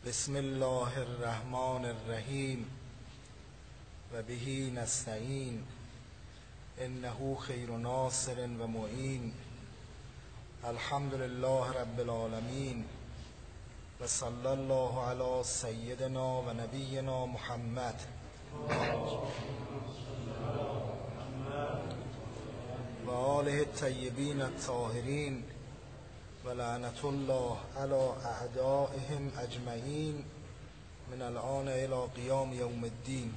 بسم الله الرحمن الرحیم و به نستعین انه خیر ناصر و معین. الحمد لله رب العالمین و صلی الله علی سیدنا و نبینا محمد و آله الطیبین الطاهرین و لعنت الله علی اعدائهم اجمعین من الآن الی قیام یوم الدین.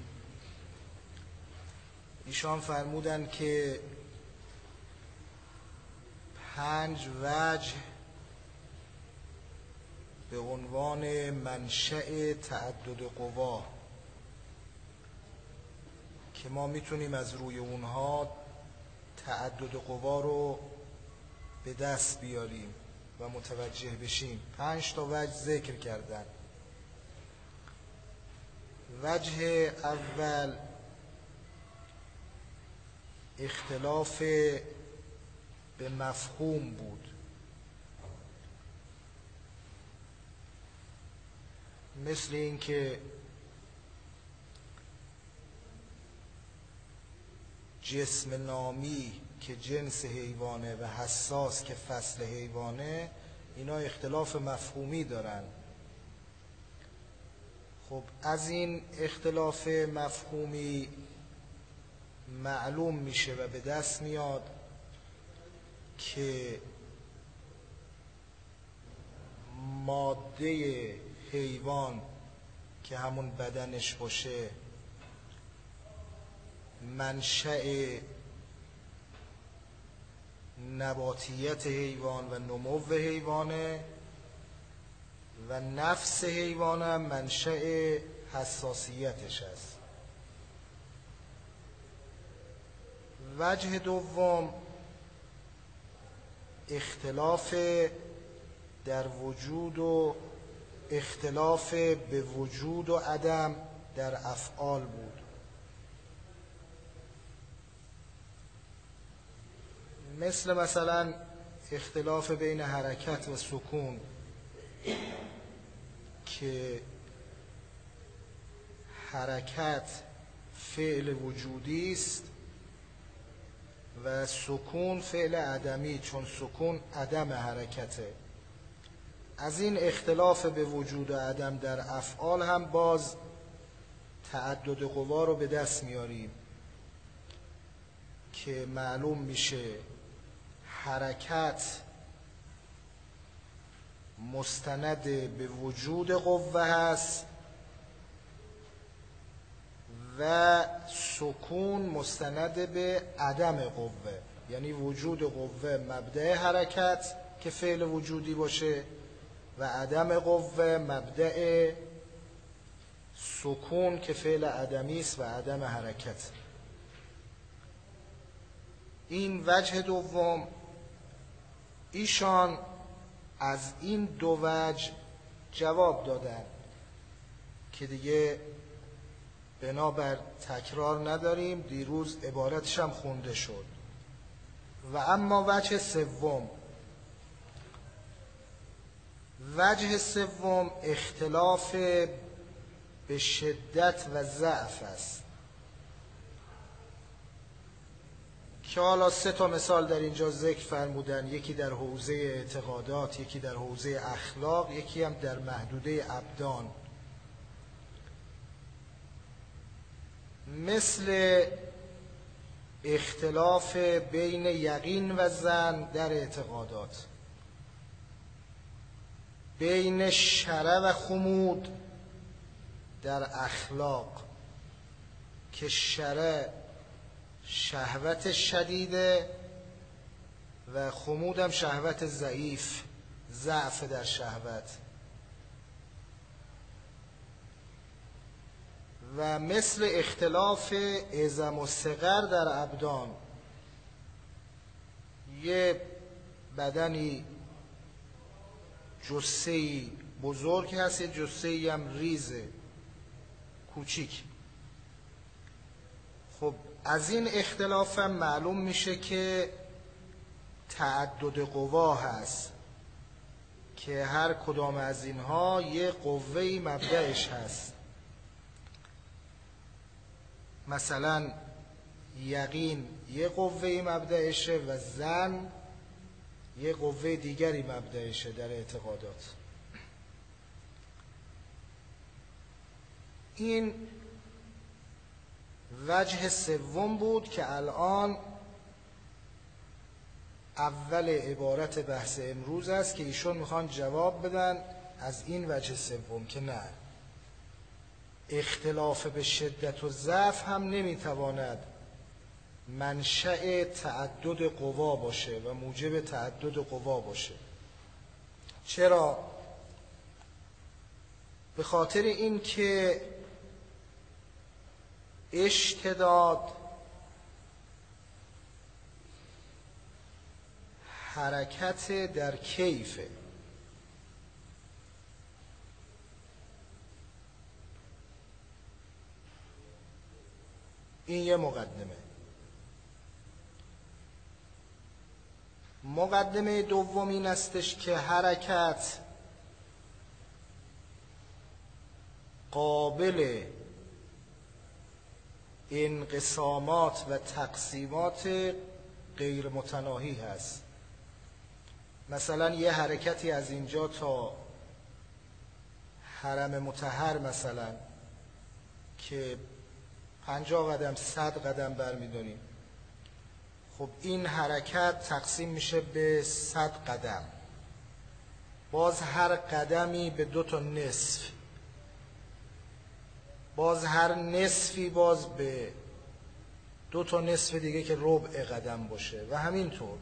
ایشان فرمودند که 5 وجه به عنوان منشأ تعدد قوا که ما میتونیم از روی اونها تعدد قوا رو به دست بیاریم و متوجه بشیم. 5 تا وجه ذکر کردن. وجه اول اختلاف به مفهوم بود. مثل این که جسم نامی که جنس حیوانه و حساس که فصل حیوانه، اینا اختلاف مفهومی دارن. خب از این اختلاف مفهومی معلوم میشه و به دست میاد که ماده حیوان که همون بدنش باشه منشأ نباتیت حیوان و نمو حیوانه و نفس حیوان هم منشأ حساسیتش است. وجه دوم اختلاف در وجود و اختلاف به وجود و عدم در افعال بود. مثلا اختلاف بین حرکت و سکون که حرکت فعل وجودی است و سکون فعل عدمی، چون سکون عدم حرکته. از این اختلاف به وجود و عدم در افعال هم باز تعدد قوا رو به دست میاریم که معلوم میشه حرکت مستند به وجود قوه هست و سکون مستند به عدم قوه، یعنی وجود قوه مبدأ حرکت که فعل وجودی باشه و عدم قوه مبدأ سکون که فعل عدمی است و عدم حرکت. این وجه دوم. ایشان از این دو وجه جواب دادن که دیگه بنابر تکرار نداریم، دیروز عبارتش هم خونده شد. و اما وجه سوم، وجه سوم اختلاف به شدت و ضعف است که حالا 3 تا مثال در اینجا ذکر فرمودن. یکی در حوزه اعتقادات، یکی در حوزه اخلاق، یکی هم در محدوده ابدان. مثل اختلاف بین یقین و ظن در اعتقادات، بین شرع و خمود در اخلاق که شرع شهوت شدیده و خمود هم شهوت ضعیف، ضعف در شهوت. و مثل اختلاف عظم و صغر در ابدان، یه بدنی جثه‌ای بزرگ هست، یه جثه‌ای هم ریزه کوچیک. خب از این اختلاف هم معلوم میشه که تعدد قوا هست که هر کدام از اینها یه قوه‌ای مبدأش هست. مثلا یقین یه قوه‌ای مبدأشه و ظن یه قوه دیگری مبدأشه در اعتقادات. این وجه سوم بود که الان اول عبارت بحث امروز است که ایشون میخوان جواب بدن از این وجه سوم که نه، اختلاف به شدت و ضعف هم نمیتواند منشأ تعدد قوا باشه و موجب تعدد قوا باشه. چرا؟ به خاطر این که اشتداد حرکت در کیفه. این یه مقدمه دوم این استش که حرکت قابل انقسامات و تقسیمات غیر متناهی هست. مثلا یه حرکتی از اینجا تا حرم مطهر مثلا که 50 قدم 100 قدم برمی‌داریم، خب این حرکت تقسیم میشه به 100 قدم، باز هر قدمی به 2 تا نصف، باز هر نصفی باز به 2 تا نصف دیگه که ربع قدم باشه و همینطور.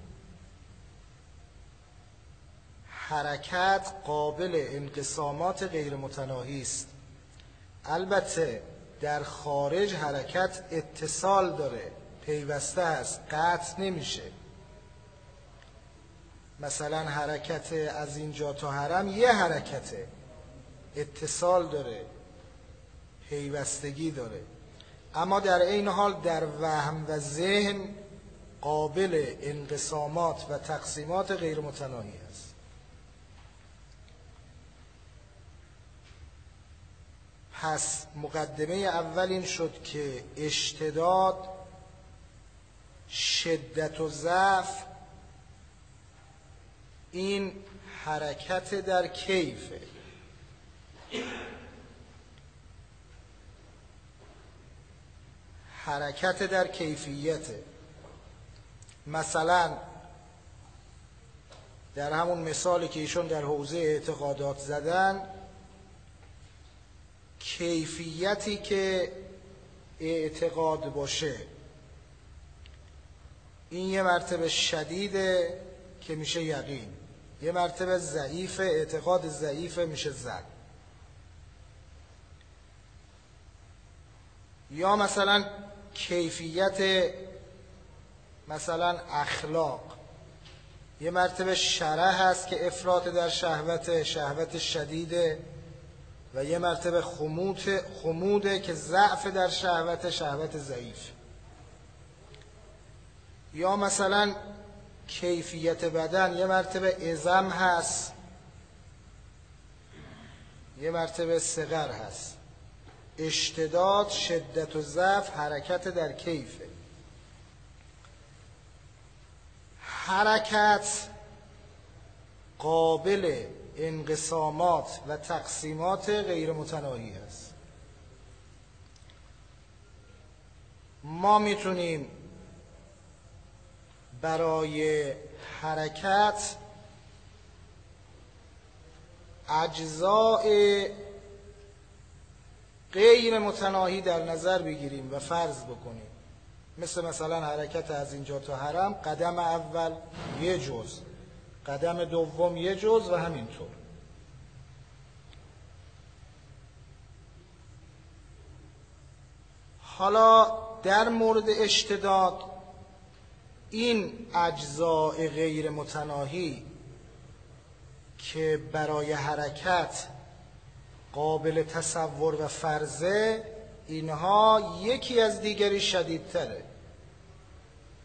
حرکت قابل انقسامات غیر متناهی است. البته در خارج حرکت اتصال داره، پیوسته است، قطع نمیشه. مثلا حرکت از اینجا تا حرم یه حرکته، اتصال داره، پیوستگی داره، اما در عین حال در وهم و ذهن قابل انقسامات و تقسیمات غیر متناهی است. پس مقدمه اول این شد که اشتداد، شدت و ضعف این حرکت در کیفه. حرکت در کیفیته. مثلا در همون مثالی که ایشون در حوزه اعتقادات زدن، کیفیتی که اعتقاد باشه این یه مرتبه شدیده که میشه یقین، یه مرتبه ضعیف، اعتقاد ضعیف میشه ظن. یا مثلا کیفیت مثلا اخلاق، یه مرتبه شرح هست که افراط در شهوت شدیده، و یه مرتبه خموده که ضعف در شهوت ضعیف. یا مثلا کیفیت بدن، یه مرتبه عظم هست، یه مرتبه صغر هست. اشتداد، شدت و ضعف حرکت در کیفه. حرکت قابل انقسامات و تقسیمات غیر متناهی است. ما میتونیم برای حرکت اجزاء غیر متناهی در نظر بگیریم و فرض بکنیم. مثلا حرکت از اینجا تا حرم، قدم اول یه جز، قدم دوم یه جز و همینطور. حالا در مورد اشتداد، این اجزاء غیر متناهی که برای حرکت قابل تصور و فرضه، اینها یکی از دیگری شدیدتره.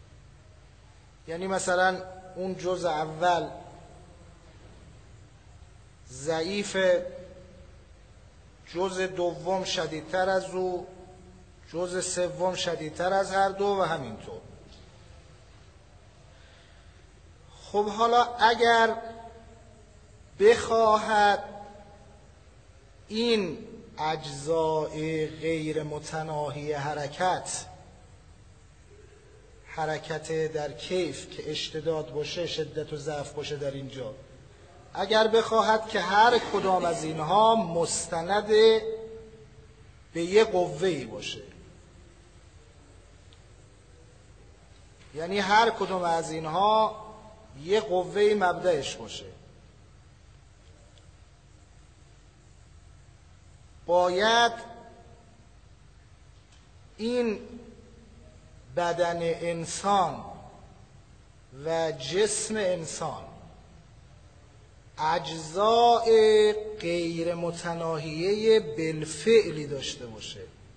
یعنی مثلا اون جزء اول ضعیف جز دوم شدیدتر از او، جز سوم شدیدتر از هر دو و همینطور. خب حالا اگر بخواهد این اجزای غیر متناهی حرکت در کیف که اشتداد باشه، شدت و ضعف باشه در اینجا، اگر بخواهد که هر کدام از اینها مستند به یه قوه‌ای باشه، یعنی هر کدام از اینها یه قوه‌ای مبدأش باشه، باید این بدن انسان و جسم انسان اجزاء غیر متناهیه بالفعلی داشته باشه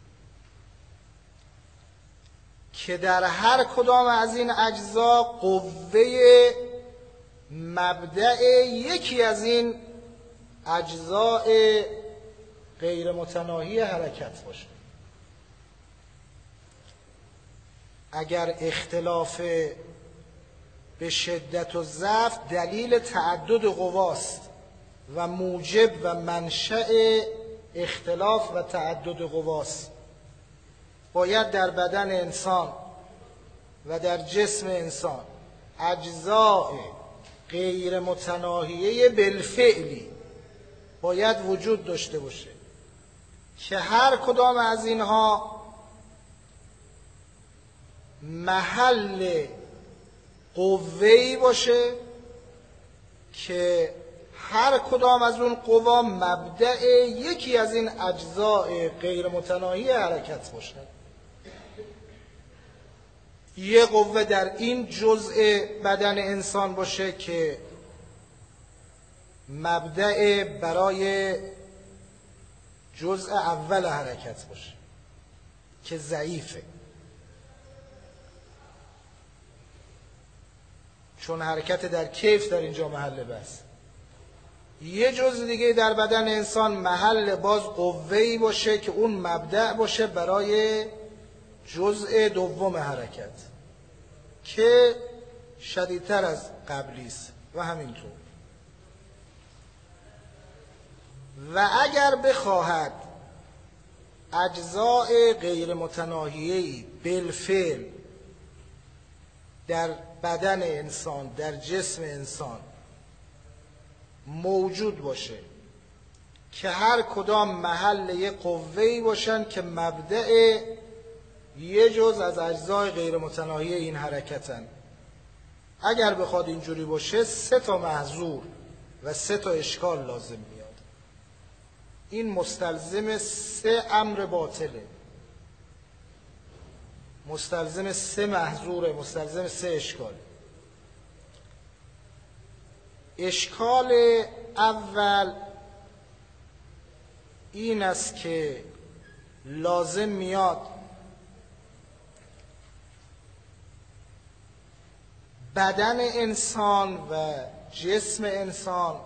که در هر کدام از این اجزا قوه مبدأ یکی از این اجزاء غیر متناهی حرکت باشه. اگر اختلاف به شدت و ضعف دلیل تعدد قواست و موجب و منشأ اختلاف و تعدد قواست، باید در بدن انسان و در جسم انسان اجزاء غیر متناهیه بالفعلی باید وجود داشته باشه که هر کدام از اینها محل قوه‌ای باشه که هر کدام از اون قوا مبدأ یکی از این اجزاء غیر متناهی حرکت باشه. یه قوه در این جزء بدن انسان باشه که مبدأ برای جزء اول حرکت باشه که ضعیفه، چون حرکت در کیف در اینجا محل بس. یه جزء دیگه در بدن انسان محل باز قوه‌ای باشه که اون مبدأ باشه برای جزء دوم حرکت که شدیدتر از قبلی است و همینطور. و اگر بخواهد اجزاء غیر متناهیه‌ای بالفعل در بدن انسان، در جسم انسان موجود باشه که هر کدام محل یه قوه‌ای باشن که مبدأ یه جز از اجزای غیر متناهی این حرکتن، اگر بخواد اینجوری باشه 3 تا محظور و 3 تا اشکال لازم میاد. این مستلزم 3 امر باطله، مستلزم 3 محظوره، مستلزم 3 اشکال. اشکال اول این است که لازم میاد بدن انسان و جسم انسان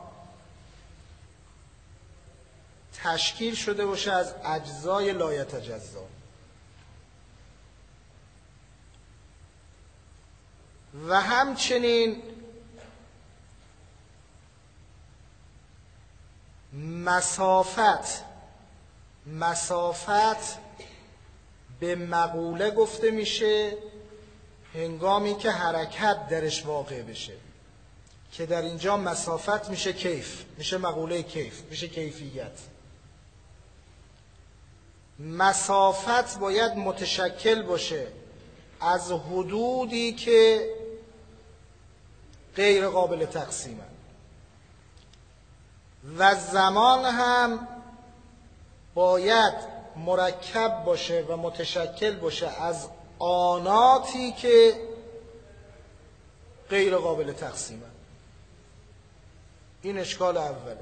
تشکیل شده باشه از اجزای لایتجزا و همچنین مسافت به مقوله گفته میشه هنگامی که حرکت درش واقع بشه، که در اینجا مسافت میشه کیف، میشه مقوله کیف، میشه کیفیت. مسافت باید متشکل باشه از حدودی که غیر قابل تقسیمن و زمان هم باید مرکب باشه و متشکل باشه از آناتی که غیر قابل تقسیمن. این اشکال اوله.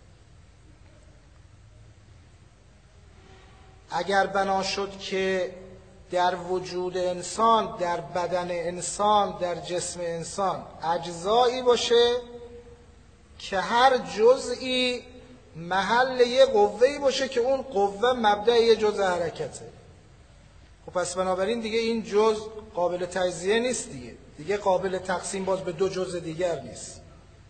اگر بنا شد که در وجود انسان، در بدن انسان، در جسم انسان اجزایی باشه که هر جزئی محل یه قوه‌ای باشه که اون قوه مبدأ یه جزء حرکته. خب پس بنابراین دیگه این جزء قابل تجزیه نیست، دیگه قابل تقسیم باز به دو جزء دیگر نیست.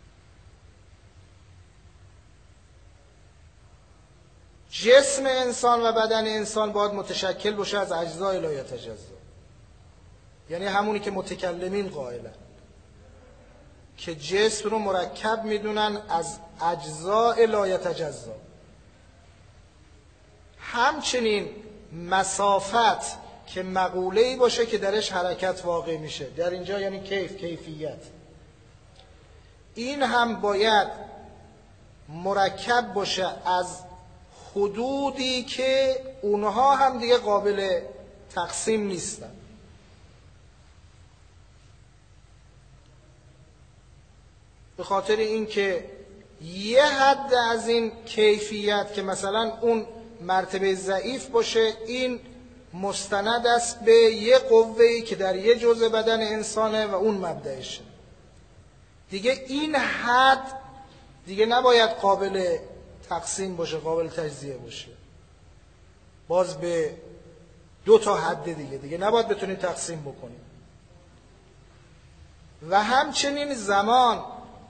جسم انسان و بدن انسان باید متشکل باشه از اجزای لا یتجزا، یعنی همونی که متکلمین قائلن که جسم رو مرکب میدونن از اجزای لا یتجزا. همچنین مسافت که مقوله‌ای باشه که درش حرکت واقع میشه، در اینجا یعنی کیفیت، این هم باید مرکب باشه از حدودی که اونها هم دیگه قابل تقسیم نیستن. به خاطر اینکه یه حد از این کیفیت که مثلا اون مرتبه ضعیف باشه، این مستند است به یه قوه‌ای که در یه جزء بدن انسانه و اون مبدأشه. دیگه این حد دیگه نباید قابل تقسیم باشه، قابل تجزیه باشه، باز به دو تا حد دیگه نباید بتونیم تقسیم بکنیم. و همچنین زمان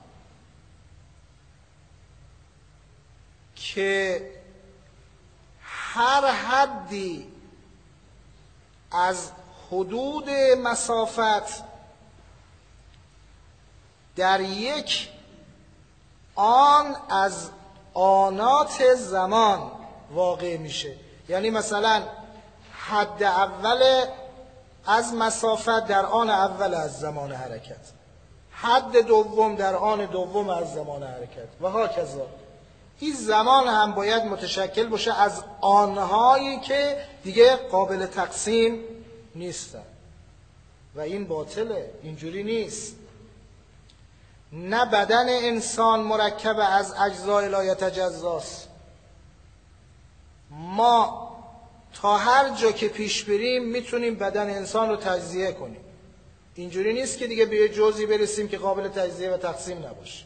که هر حدی از حدود مسافت در یک آن از آنات زمان واقع میشه، یعنی مثلا حد اول از مسافت در آن اول از زمان حرکت، حد دوم در آن دوم از زمان حرکت و هاکذا. این زمان هم باید متشکل باشه از آنهایی که دیگه قابل تقسیم نیستن و این باطله، اینجوری نیست. نه بدن انسان مرکب از اجزای لا یتجزاست. ما تا هر جا که پیش بریم میتونیم بدن انسان رو تجزیه کنیم، اینجوری نیست که دیگه به یه جزئی برسیم که قابل تجزیه و تقسیم نباشه.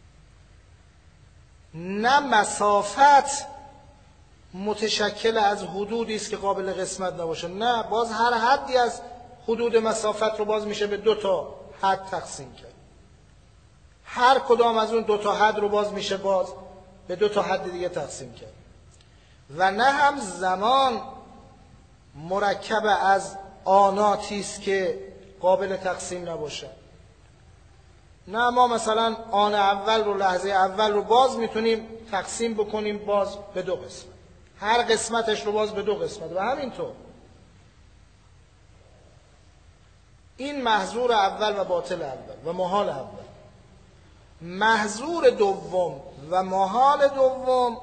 نه مسافت متشکل از حدودی است که قابل قسمت نباشه، نه، باز هر حدی از حدود مسافت رو باز میشه به دو تا حد تقسیم کرد، هر کدام از اون دو تا حد رو باز میشه باز به دو تا حد دیگه تقسیم کرد. و نه هم زمان مرکب از آناتی است که قابل تقسیم نباشه. نه ما مثلا آن اول رو، لحظه اول رو باز میتونیم تقسیم بکنیم باز به دو قسمت، هر قسمتش رو باز به دو قسمت و همینطور. این محظور اول و باطل اول و محال اول. محظور دوم و محال دوم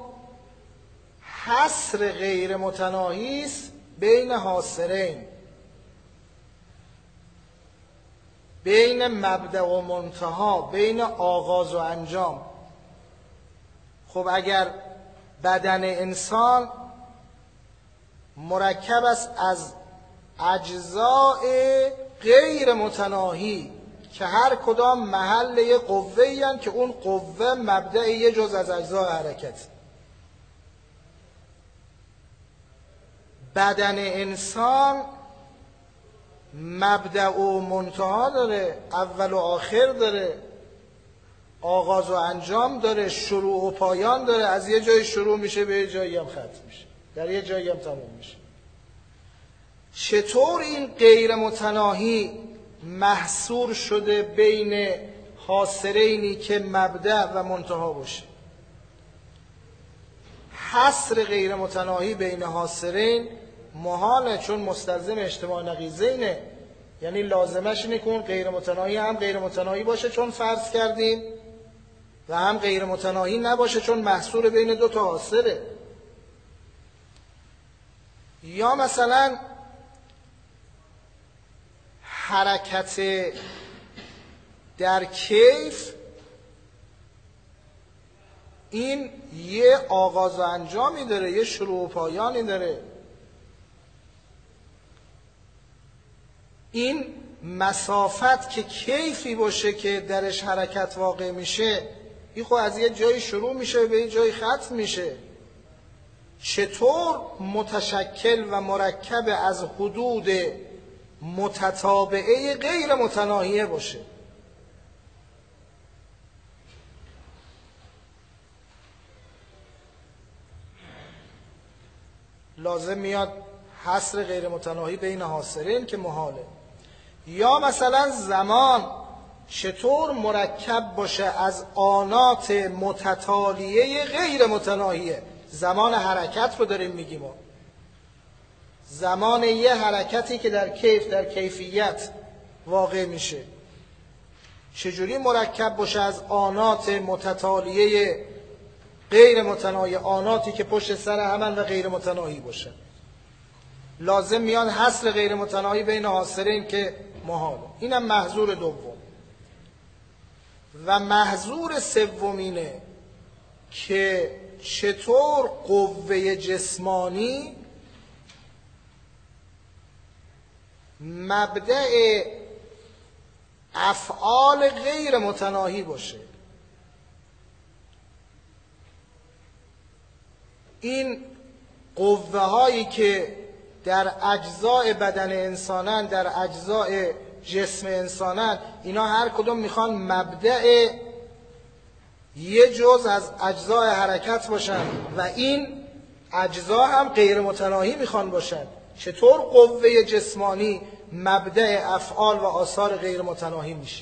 حصر غیر متناهی است بین حاصرین، بین مبدأ و منتها، بین آغاز و انجام. خب اگر بدن انسان مرکب است از اجزاء غیر متناهی که هر کدام محل یه قوه‌ای هستند که اون قوه مبدأ یه جز از اجزاء حرکت. بدن انسان مبدأ و منتها داره، اول و آخر داره، آغاز و انجام داره، شروع و پایان داره، از یه جای شروع میشه به یه جایی هم ختم میشه، در یه جایی هم تموم میشه. چطور این غیر متناهی محصور شده بین حاصرینی که مبدأ و منتها باشه؟ حصر غیر متناهی بین حاصرین محاله، چون مستلزم اجتماع نقیضینه، یعنی لازمش اینه که اون غیر متناهی هم غیر متناهی باشه چون فرض کردیم و هم غیر متناهی نباشه چون محصور بین دو تا حاصره. یا مثلا حرکت در کیف این یه آغاز و انجامی داره، یه شروع و پایانی داره. این مسافت که کیفی باشه که درش حرکت واقع میشه، این خب از یه جایی شروع میشه به یه جایی ختم میشه. چطور متشکل و مرکب از حدود متتابعه غیر متناهیه باشه؟ لازم میاد حصر غیر متناهی بین حاصرین که محاله. یا مثلا زمان چطور مرکب باشه از آنات متتالیه غیر متناهیه؟ زمان حرکت رو داریم میگیم، زمان یه حرکتی که در کیفیت واقع میشه چجوری مرکب باشه از آنات متتالیه غیر متناهی، آناتی که پشت سر همن و غیر متناهی باشه. لازم میاد حصر غیر متناهی بین حاصرین که محال. اینم محظور دوم. و محظور سومینه که چطور قوه جسمانی مبدأ افعال غیر متناهی باشه. این قوه هایی که در اجزاء بدن انسانن، در اجزاء جسم انسانن، اینا هر کدوم میخوان مبدأ یه جز از اجزاء حرکت باشن و این اجزا هم غیر متناهی میخوان باشن. چطور قوه جسمانی مبدأ افعال و آثار غیر متناهی میشه؟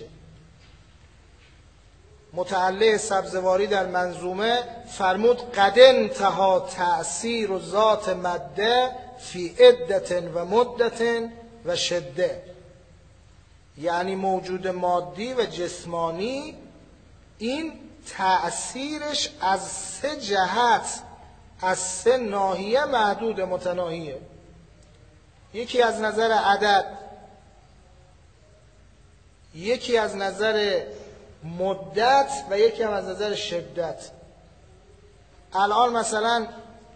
متعلق سبزواری در منظومه فرمود قد انتهى تأثیر و ذات مده فی عدت و مدت و شده. یعنی موجود مادی و جسمانی این تأثیرش از 3 جهت، از 3 ناحیه محدود متناهیه. یکی از نظر عدد، یکی از نظر مدت و یکی هم از نظر شدت. الان مثلا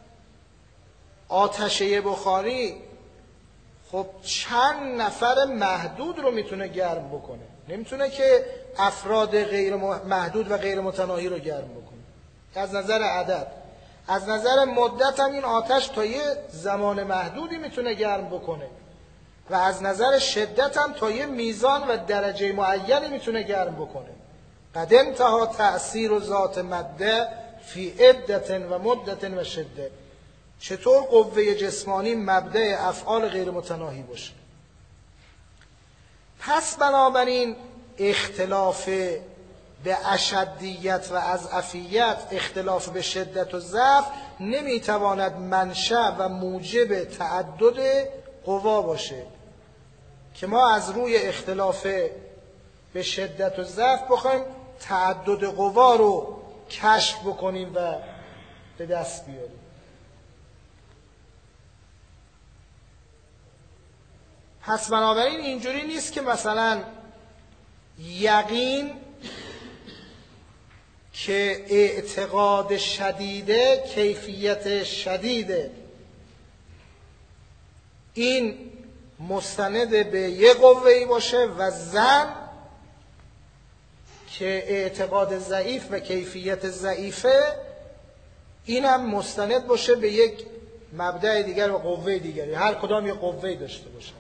آتشه بخاری خب چند نفر محدود رو میتونه گرم بکنه، نمیتونه که افراد غیر محدود و غیر متناهی رو گرم بکنه. از نظر عدد. از نظر مدت هم این آتش تا یه زمان محدودی میتونه گرم بکنه و از نظر شدت هم تا یه میزان و درجه معینی میتونه گرم بکنه. قد انتهى تأثیر و ذات مده فی عدت و مدت و شده. چطور قوه جسمانی مبدأ افعال غیر متناهی باشه؟ پس بنابراین اختلاف به اشدیت و اضعفیت، اختلاف به شدت و ضعف نمیتواند منشأ و موجب تعدد قوا باشه که ما از روی اختلاف به شدت و ضعف بخوایم تعدد قوا رو کشف بکنیم و به دست بیاریم. پس بنابراین اینجوری نیست که مثلا یقین که اعتقاد شدیده، کیفیت شدیده، این مستند به یه قوه‌ای باشه و ظن که اعتقاد ضعیف و کیفیت ضعیفه این هم مستند باشه به یک مبدأ دیگر و قوه دیگری. هر کدام یه قوه‌ای داشته باشه.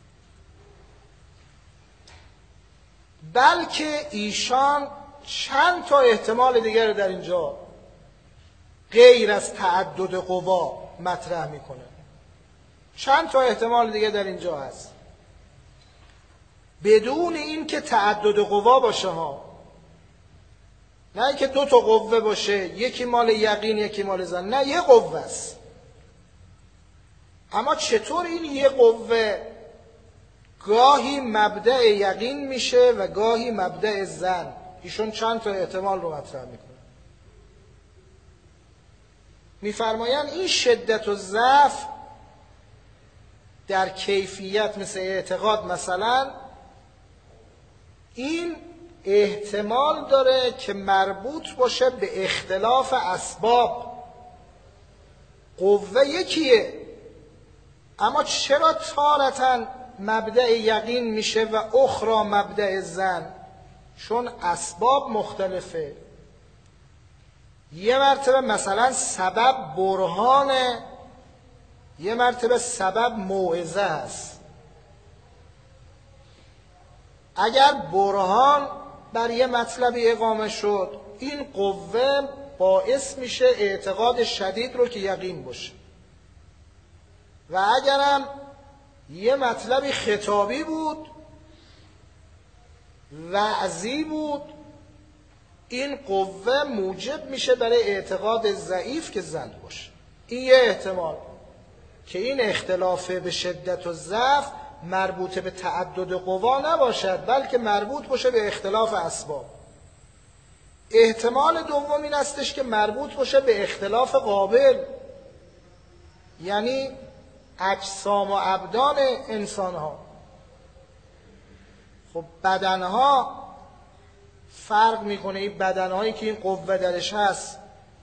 بلکه ایشان چند تا احتمال دیگر در اینجا غیر از تعدد قوا مطرح میکنه. چند تا احتمال دیگه در اینجا هست بدون این که تعدد قوا باشه ها. نه اینکه 2 تا قوه باشه، یکی مال یقین یکی مال ظن، نه، یه قوه است. اما چطور این یه قوه گاهی مبدأ یقین میشه و گاهی مبدأ ظن؟ ایشون چند تا احتمال رو مطرح میکنه. میفرمایند این شدت و ضعف در کیفیت مثل اعتقاد مثلا این احتمال داره که مربوط باشه به اختلاف اسباب. قوه یکیه اما چرا تارةً مبدأ یقین میشه و اخرى مبدأ ظن؟ چون اسباب مختلفه. یه مرتبه مثلا سبب برهانه، یه مرتبه سبب موعظه است. اگر برهان بر یه مطلبی اقامه شد، این قوه باعث میشه اعتقاد شدید رو که یقین باشه. و اگرم یه مطلبی خطابی بود، وعظی بود، این قوه موجب میشه برای اعتقاد ضعیف که زند باشه. این یه احتمال که این اختلاف به شدت و ضعف مربوط به تعدد قوا نباشد، بلکه مربوط باشه به اختلاف اسباب. احتمال دوم این استش که مربوط باشه به اختلاف قابل، یعنی اجسام و ابدان انسان ها. خب بدنها فرق میکنه، این بدنهایی که این قوه درش هست،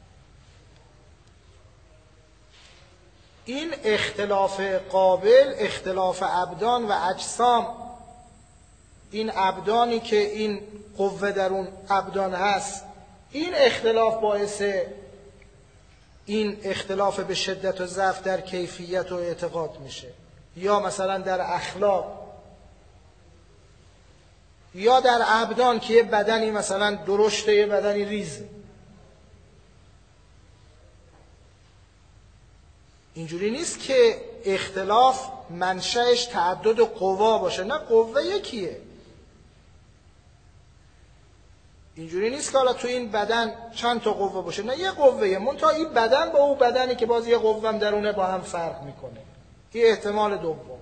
این اختلاف قابل، اختلاف ابدان و اجسام، این ابدانی که این قوه در اون ابدان هست، این اختلاف باعث این اختلاف به شدت و ضعف در کیفیت و اعتقاد میشه، یا مثلا در اخلاق، یا در ابدان که یه بدنی مثلا درشته یه بدنی ریزه. اینجوری نیست که اختلاف منشأش تعدد قوا باشه، نه، قوه یکیه. اینجوری نیست که حالا تو این بدن چند تا قوه باشه، نه، یه قوه‌ایه، منتها این بدن با اون بدنی که باز یه قوه هم درونه با هم فرق میکنه. این احتمال دوم.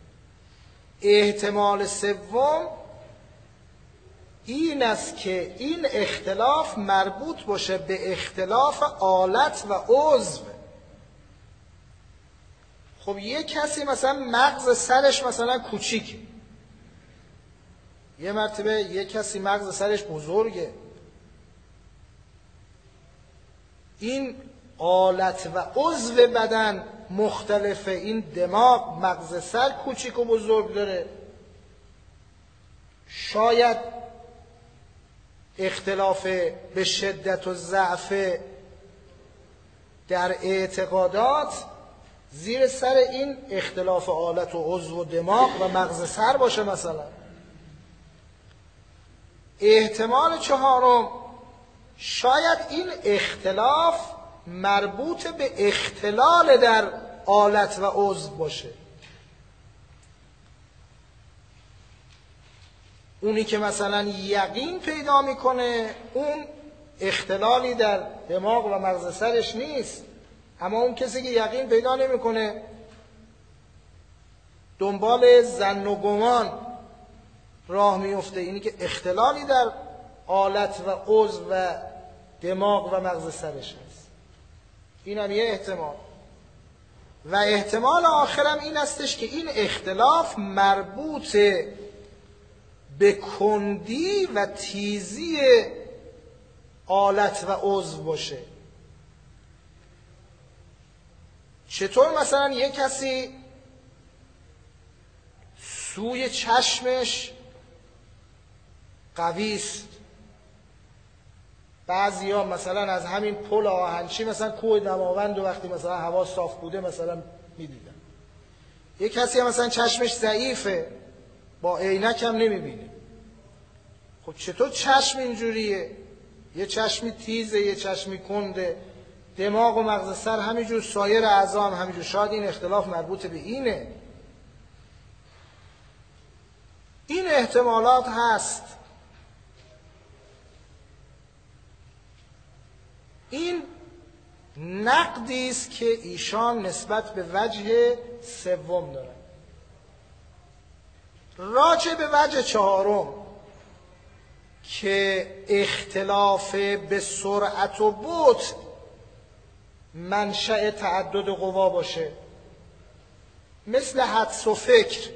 احتمال سوم این است که این اختلاف مربوط باشه به اختلاف آلت و عضو. خب یه کسی مثلا مغز سرش مثلا کوچیکه، یه مرتبه یه کسی مغز سرش بزرگه. این آلت و عضو بدن مختلفه، این دماغ مغز سر کوچیک و بزرگ داره. شاید اختلاف به شدت و ضعف در اعتقادات زیر سر این اختلاف آلت و عضو و دماغ و مغز سر باشه مثلا. احتمال چهارم، شاید این اختلاف مربوط به اختلال در آلت و عضو باشه. اونی که مثلا یقین پیدا میکنه اون اختلالی در دماغ و مغز سرش نیست، اما اون کسی که یقین پیدا نمیکنه دنبال ظن و گمان راه میفته، اینی که اختلالی در آلت و عضو و دماغ و مغز سرش هست. این هم یه احتمال. و احتمال آخرم این استش که این اختلاف مربوط به کندی و تیزی آلت و عضو باشه. چطور مثلا یک کسی سوی چشمش قوی است، بعضیا مثلا از همین پل آهنچی مثلا کوه دماوند و وقتی مثلا هوا صاف بوده مثلا میدیدن. یک کسی مثلا چشمش ضعیفه، با عینک هم نمیبینه. خب چطور چشم اینجوریه؟ یه چشمی تیزه، یه چشمی کنده، دماغ و مغز سر همینجور، سایر اعضا هم همینجور. شاید این اختلاف مربوط به اینه. این احتمالات هست. این نقدی است که ایشان نسبت به وجه سوم دارن. راجع به وجه چهارم که اختلاف به سرعت و بطء منشأ تعدد قوا باشه، مثل حدس و فکر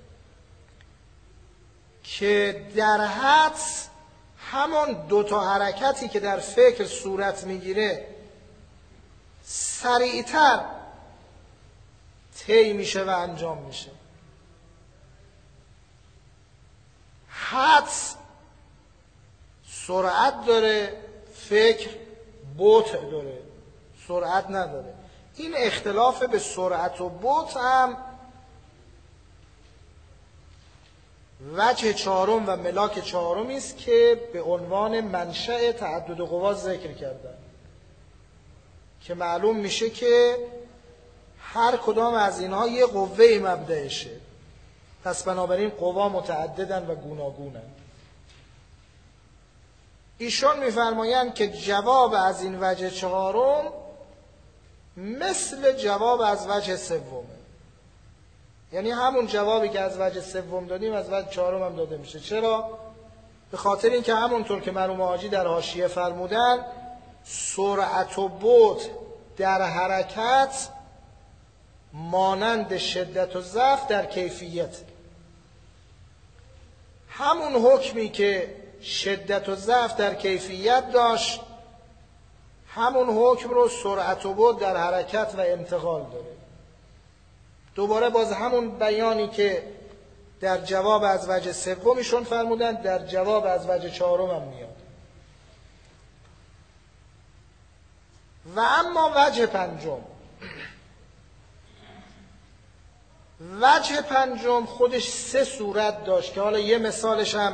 که در حدس همان دوتا حرکتی که در فکر صورت میگیره سریعتر طی میشه و انجام میشه. حدس سرعت داره، فکر بطء داره، سرعت نداره. این اختلاف به سرعت و بطء هم وجه چهارم و ملاک چهارمی است که به عنوان منشأ تعدد قوا ذکر کردن، که معلوم میشه که هر کدام از اینها یه قوه مبدأشه، پس بنابراین قوا متعددن و گوناگونن. ایشون میفرمایند که جواب از این وجه چهارم مثل جواب از وجه سومه، یعنی همون جوابی که از وجه سوم دادیم از وجه چهارم هم داده میشه. چرا؟ به خاطر اینکه همونطور که مرحوم حاجی در حاشیه فرمودن، سرعت و بطء در حرکت مانند شدت و ضعف در کیفیت. همون حکمی که شدت و ضعف در کیفیت داشت، همون حکم رو سرعت و بطء در حرکت و انتقال داره. دوباره باز همون بیانی که در جواب از وجه سومشون فرمودن در جواب از وجه چهارم هم میاد. و اما وجه پنجم، وجه پنجم خودش 3 صورت داشت که حالا یه مثالش هم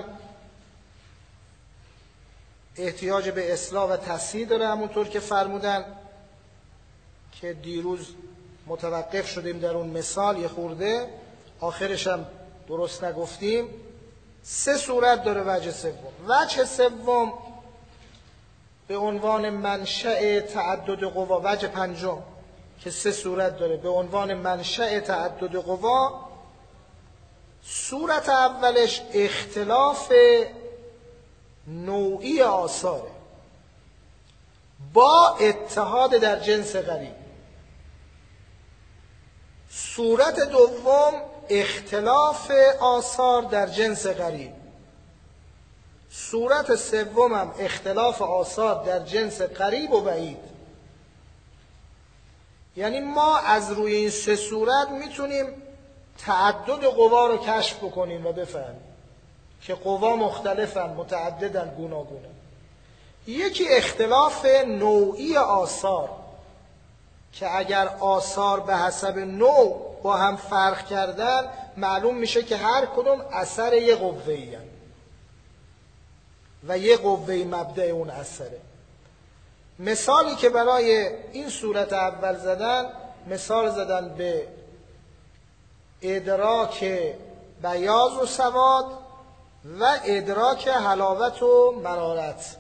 احتیاج به اصلاح و تصحیح داره، همونطور که فرمودن که دیروز متوقف شدیم در اون مثال یه خورده، آخرش هم درست نگفتیم. 3 صورت داره وجه سوم. وجه سوم به عنوان منشأ تعدد قوا، وجه پنجم که 3 صورت داره به عنوان منشأ تعدد قوا، صورت اولش اختلاف نوعی آثاره با اتحاد در جنس قریب. صورت دوم اختلاف آثار در جنس قریب. صورت سوم هم اختلاف آثار در جنس قریب و بعید. یعنی ما از روی این 3 صورت میتونیم تعدد قوا رو کشف بکنیم و بفهمیم که قوا مختلفن، متعددن، گوناگونن. یکی اختلاف نوعی آثار که اگر آثار به حسب نوع با هم فرق کردن معلوم میشه که هر کدوم اثر یه قوه‌ای هستند و یه قوه مبدأ اون اثره. مثالی که برای این صورت اول زدن، مثال زدن به ادراک بیاض و سواد و ادراک حلاوت و مرارت.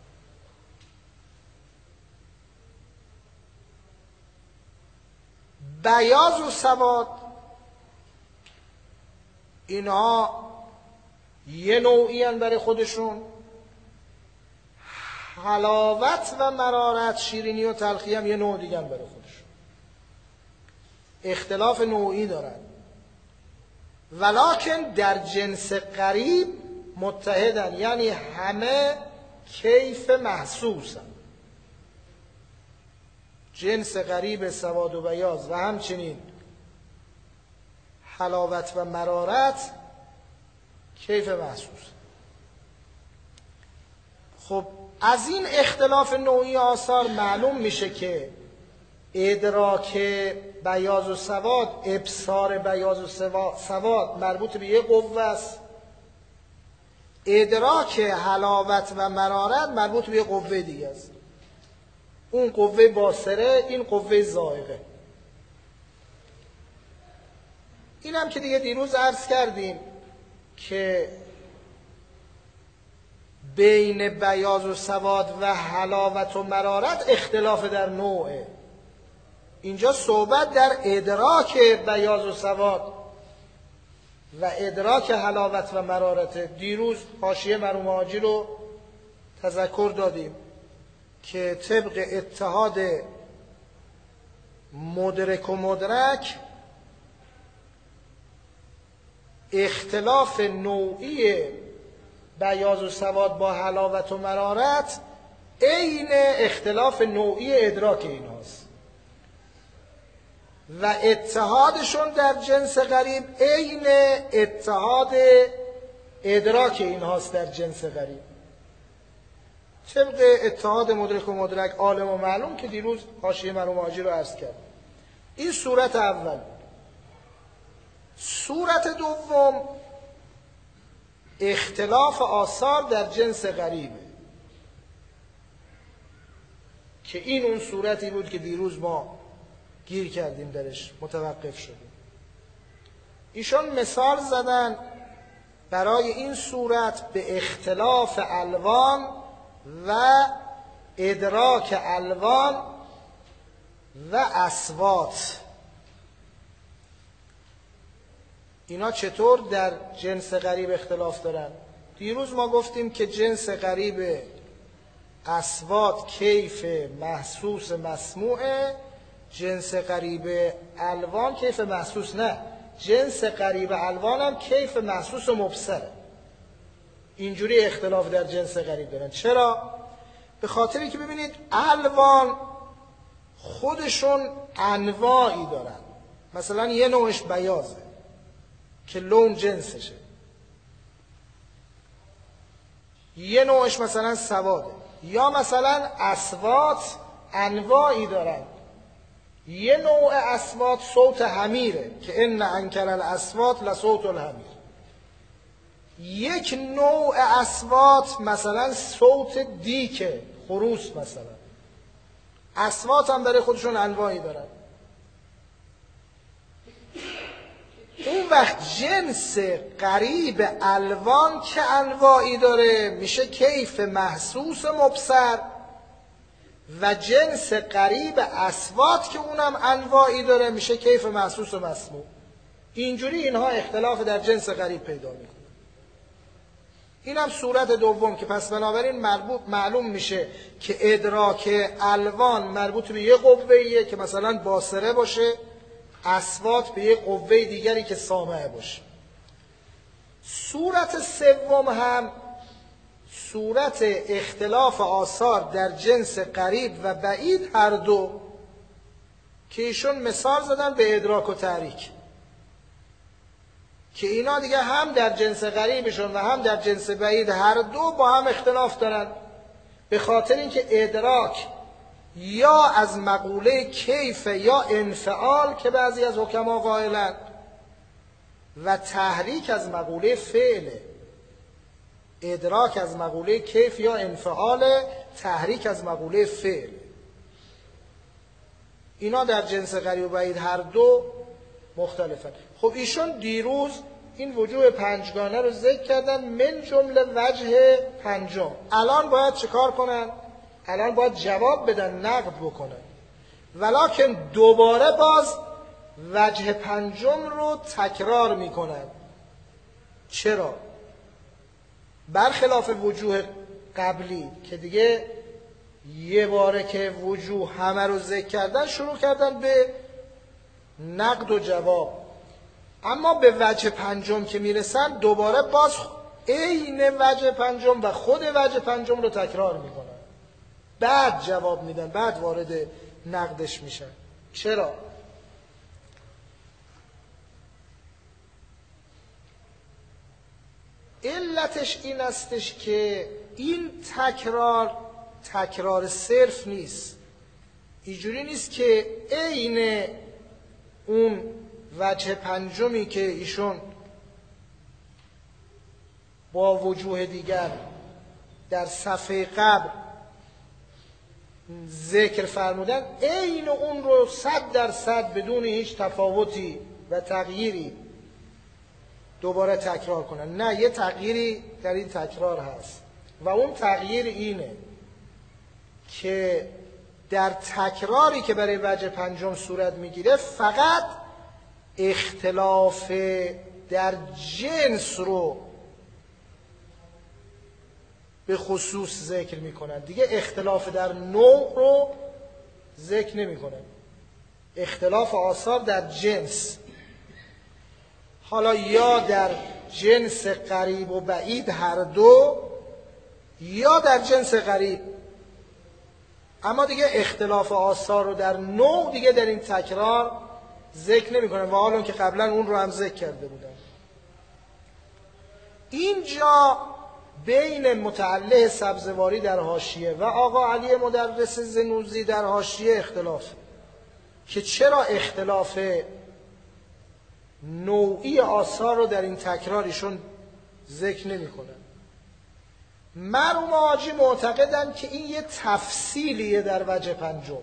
بیاض و سواد اینها یه نوعی هن برای خودشون، حلاوت و مرارت، شیرینی و تلخی هم یه نوع دیگه برای خودشون، اختلاف نوعی دارن، ولکن در جنس قریب متحدن، یعنی همه کیف محسوسن. جنس قریب سواد و بیاض و همچنین حلاوت و مرارت کیف محسوس. خب از این اختلاف نوعی آثار معلوم میشه که ادراک بیاض و سواد، ابصار بیاض و سواد مربوط به یک قوه است، ادراک حلاوت و مرارت مربوط به یک قوه دیگه است. اون قوه باصره، این قوه ذائقه. این هم که دیگه دیروز عرض کردیم که بین بیاض و سواد و حلاوت و مرارت اختلاف در نوعه. اینجا صحبت در ادراک بیاض و سواد و ادراک حلاوت و مرارت. دیروز حاشیه مرحوم حاجی رو تذکر دادیم که طبق اتحاد مدرک و مدرک اختلاف نوعی بیاض و سواد با حلاوت و مرارت عین اختلاف نوعی ادراک ایناست و اتحادشون در جنس قریب عین اتحاد ادراک اینهاست در جنس قریب. طبق اتحاد مدرک و مدرک عالم و معلوم که دیروز حاشیه مرحوم حاجی رو عرض کرد. این صورت اول. صورت دوم اختلاف آثار در جنس غریبه که این اون صورتی بود که دیروز ما گیر کردیم درش، متوقف شدیم. ایشان مثال زدن برای این صورت به اختلاف الوان و ادراک الوان و اصوات. اینا چطور در جنس غریب اختلاف دارن؟ دیروز ما گفتیم که جنس غریب اصوات کیف محسوس مسموعه، جنس غریب الوان کیف محسوس نه، جنس غریب الوان هم کیف محسوس و مبصره. اینجوری اختلاف در جنس غریب دارن. چرا؟ به خاطری که ببینید الوان خودشون انواعی دارن. مثلا یه نوعش بیاضه که لون جنسشه، یه نوعش مثلا سواده، یا مثلا اصوات انواعی دارن. یه نوع اصوات صوت حمیره که ان انکر الاصوات لصوت الحمیر. یک نوع اصوات مثلا صوت دیکه، خروس مثلا. اصوات هم برای خودشون انواعی دارن. اون وقت جنس غریب الوان که انواعی داره میشه کیف محسوس مبصر، و جنس غریب اصوات که اونم انواعی داره میشه کیف محسوس و مسموع. اینجوری اینها اختلاف در جنس غریب پیدا میکنه. اینم صورت دوم که پس بنابراین معلوم میشه که ادراک الوان مربوط به یه قوه‌ایه که مثلا باصره باشه، اصوات به یه قوه دیگری که سامعه باشه. صورت سوم هم صورت اختلاف آثار در جنس قریب و بعید هر دو که ایشون مثال زدن به ادراک و تحریک، که اینا دیگه هم در جنس قریبشون و هم در جنس بعید هر دو با هم اختلاف دارن، به خاطر اینکه ادراک یا از مقوله کیف یا انفعال که بعضی از حکما قائلن، و تحریک از مقوله فعله. ادراک از مقوله کیف یا انفعال، تحریک از مقوله فعل. اینا در جنس قریب و بعید هر دو مختلفن. خب ایشون دیروز این وجوه پنجگانه رو ذکر کردن، من جمله وجه پنجم. الان باید چیکار کنن؟ الان باید جواب بدن، نقد بکنن، ولکن دوباره باز وجه پنجم رو تکرار میکنن. چرا؟ برخلاف وجوه قبلی که دیگه یه باره که وجوه همه رو ذکر کردن شروع کردن به نقد و جواب، اما به وجه پنجم که میرسن دوباره باز عین وجه پنجم و خود وجه پنجم رو تکرار میکنن، بعد جواب میدن، بعد وارد نقدش میشن. چرا؟ علتش این استش که این تکرار صرف نیست. اینجوری نیست که عین اون وجه پنجمی که ایشون با وجوه دیگر در صفحه قبل ذکر فرمودن عین اون رو 100% بدون هیچ تفاوتی و تغییری دوباره تکرار کنن. نه، یه تغییری در این تکرار هست و اون تغییر اینه که در تکراری که برای وجه پنجم صورت میگیره فقط اختلاف در جنس رو به خصوص ذکر میکنن، دیگه اختلاف در نوع رو ذکر نمیکنن. اختلاف آثار در جنس، حالا یا در جنس قریب و بعید هر دو یا در جنس قریب، اما دیگه اختلاف آثار رو در نوع دیگه در این تکرار ذکر نمی کنن، و حالا که قبلا اون رو هم ذکر کرده بودن. اینجا بین متعلق سبزواری در حاشیه و آقا علی مدرس زنوزی در حاشیه اختلاف، که چرا اختلاف نوعی آثار رو در این تکراریشون ذکر نمی کنن. مرحوم حاجی معتقدن که این یه تفصیلیه در وجه پنجم،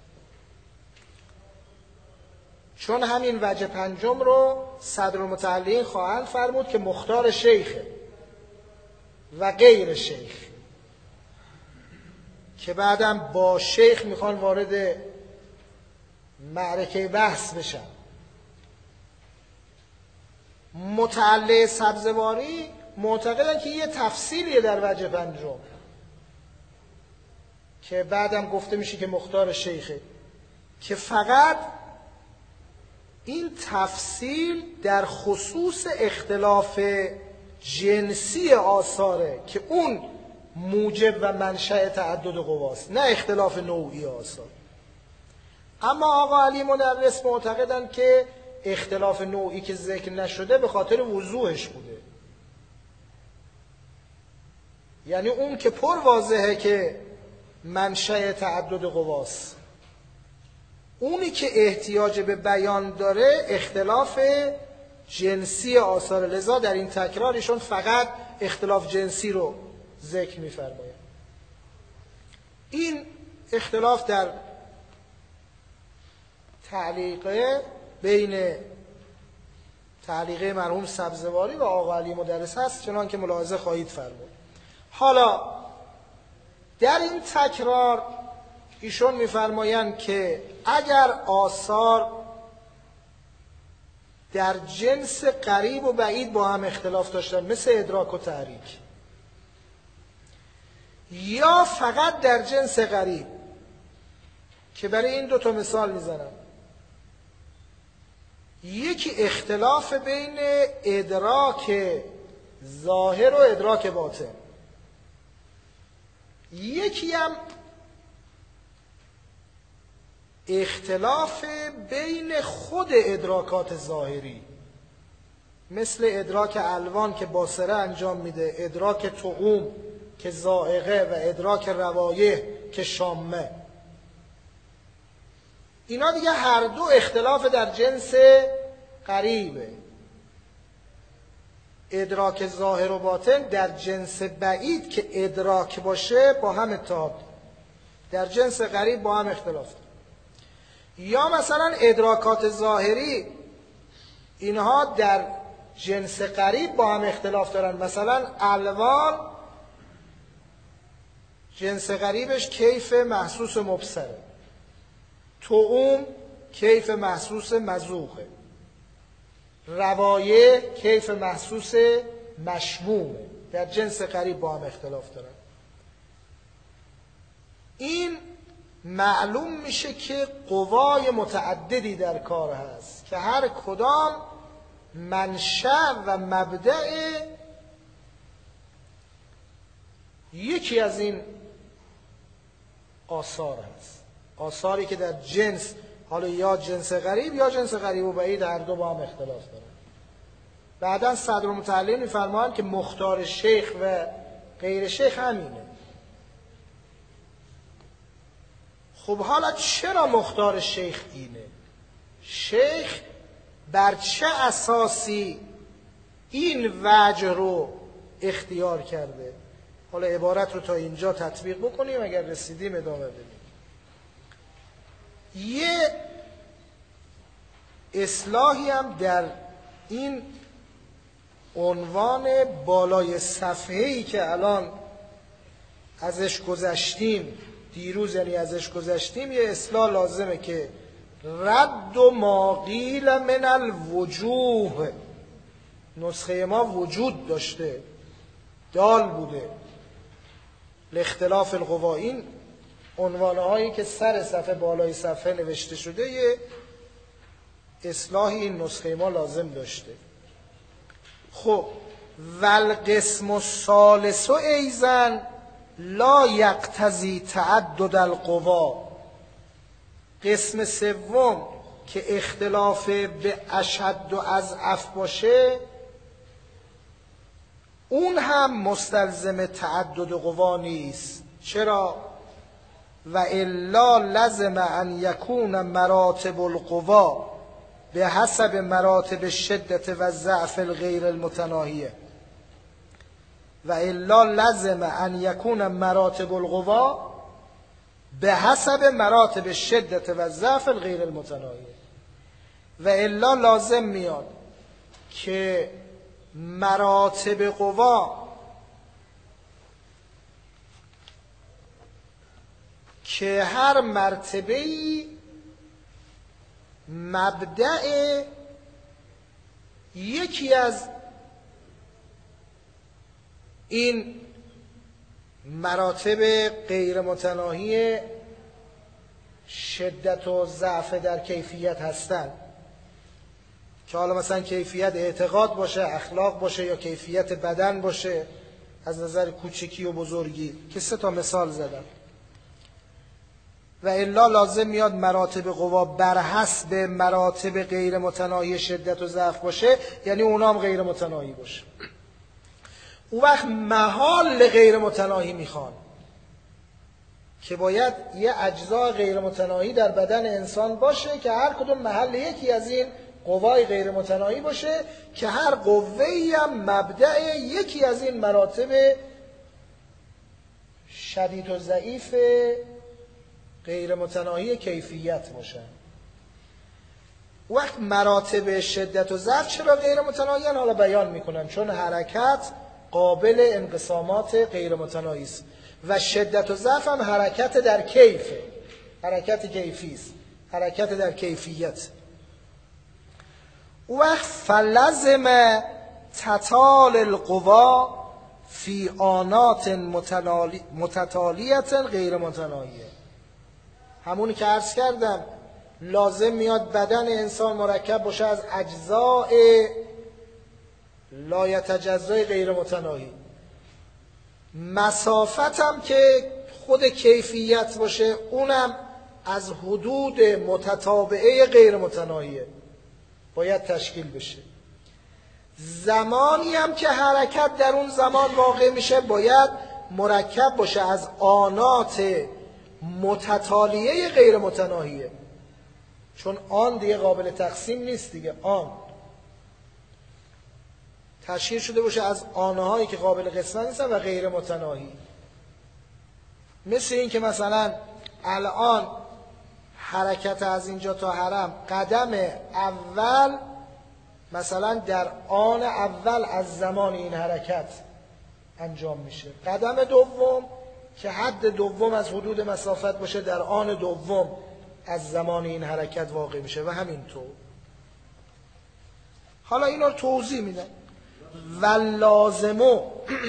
چون همین وجه پنجم رو صدرالمتعلقین خواهند فرمود که مختار شیخه و غیر شیخ، که بعدم با شیخ میخوان وارد معرکه بحث بشن. متعلق سبزواری معتقدن که یه تفصیلیه در وجه پنجم که بعدم گفته میشه که مختار شیخه، که فقط این تفصیل در خصوص اختلاف جنسی آثاره که اون موجب و منشأ تعدد قواست، نه اختلاف نوعی آثار. اما آقا علی مدرس معتقدن که اختلاف نوعی که ذکر نشده به خاطر وضوحش بوده، یعنی اون که پر واضحه که منشأ تعدد قواست، اونی که احتیاج به بیان داره اختلاف جنسی آثار. لذا در این تکراریشون فقط اختلاف جنسی رو ذکر می‌فرمایند. این اختلاف در تعلیقه بین تعلیقه مرحوم سبزواری و آقا علی مدرس هست، چنان که ملاحظه خواهید فرمود. حالا در این تکرار ایشون می‌فرمایند که اگر آثار در جنس قریب و بعید با هم اختلاف داشتن، مثل ادراک و تحریک، یا فقط در جنس قریب، که برای این دو تا مثال میزنم. یکی اختلاف بین ادراک ظاهر و ادراک باطن، یکی هم اختلاف بین خود ادراکات ظاهری، مثل ادراک الوان که باصره انجام میده، ادراک طعوم که ذائقه و ادراک روایح که شامه. اینا دیگه هر دو اختلاف در جنس قریبه. ادراک ظاهر و باطن در جنس بعید که ادراک باشه با هم اتحاد، در جنس قریب با هم اختلاف. یا مثلا ادراکات ظاهری اینها در جنس قریب با هم اختلاف دارن. مثلا الوان جنس قریبش کیف محسوس مبصره، طعوم کیف محسوس مذوقه، روایح کیف محسوس مشمومه، در جنس قریب با هم اختلاف دارن. این معلوم میشه که قوای متعددی در کار هست که هر کدام منشأ و مبدأ یکی از این آثار هست. آثاری که در جنس، حالا یا جنس قریب یا جنس قریب و بعید، هر دو با هم اختلاف دارن. بعداً صدرالمتعلقین می‌فرمایند که مختار شیخ و غیر شیخ همینه. خب حالا چرا مختار شیخ اینه؟ شیخ بر چه اساسی این وجه رو اختیار کرده؟ حالا عبارت رو تا اینجا تطبیق بکنیم، اگر رسیدیم ادامه بدیم. یه اصلاحی هم در این عنوان بالای صفحه‌ای که الان ازش گذشتیم، دیروز یعنی ازش گذشتیم، یه اصلاح لازمه که رد و ما قیل من الوجوه. نسخه ما وجود داشته، دال بوده، لاختلاف القوا. این عنوانه هایی که سر صفحه بالای صفحه نوشته شده، یه اصلاحی این نسخه ما لازم داشته. خب والقسم الثالث ایضا لا یقتضی تعدد القوا. قسم سوم که اختلاف به اشد و اضعف باشه، اون هم مستلزم تعدد قوا نیست. چرا؟ و الا لزم ان یکون مراتب القوا به حسب مراتب الشدة و ضعف الغیر المتناهیه. و الا لزم ان یکون مراتب القوا به حسب مراتب الشدة و ضعف الغیر المتناهیه. و الا لازم میاد که مراتب قوا که هر مرتبه‌ای مبدأ یکی از این مراتب غیر متناهی شدت و ضعف در کیفیت هستند، که حالا مثلا کیفیت اعتقاد باشه، اخلاق باشه، یا کیفیت بدن باشه از نظر کوچکی و بزرگی، که 3 مثال زدم. و الا لازم میاد مراتب قوا بر حسب مراتب غیر متناهی شدت و ضعف باشه، یعنی اونام غیر متناهی باشه. اون وقت محال غیر متناهی میخوان که باید یه اجزا غیر متناهی در بدن انسان باشه که هر کدوم محل یکی از این قوای غیر متناهی باشه، که هر قوه‌ای هم مبدأ یکی از این مراتب شدید و ضعیف غیر متناهی کیفیت باشه. وقت مراتب شدت و ضعف چرا غیر متناهیان؟ حالا بیان میکنن چون حرکت قابل انقسامات غیر متناهی است و شدت و ضعف هم حرکت در کیفه، حرکت کیفی است، حرکت در کیفیت. وقت فلزم تتال القوا فی آنات متتالیت غیر متناهیه. همونی که عرض کردم، لازم میاد بدن انسان مرکب باشه از اجزاء لایتجزای غیر متناهی. مسافت هم که خود کیفیت باشه، اونم از حدود متتابعه غیر متناهیه باید تشکیل بشه. زمانی هم که حرکت در اون زمان واقع میشه باید مرکب باشه از آنات متتالیه غیر متناهیه، چون آن دیگه قابل تقسیم نیست دیگه، آن تشکیل شده باشه از آنهایی که قابل قسمت نیستن و غیر متناهی. مثل این که مثلا الان حرکت از اینجا تا حرم، قدم اول مثلا در آن اول از زمان این حرکت انجام میشه، قدم دوم که حد دوم از حدود مسافت باشه در آن دوم از زمان این حرکت واقع میشه و همینطور. حالا اینا رو توضیح میدن. و لازمو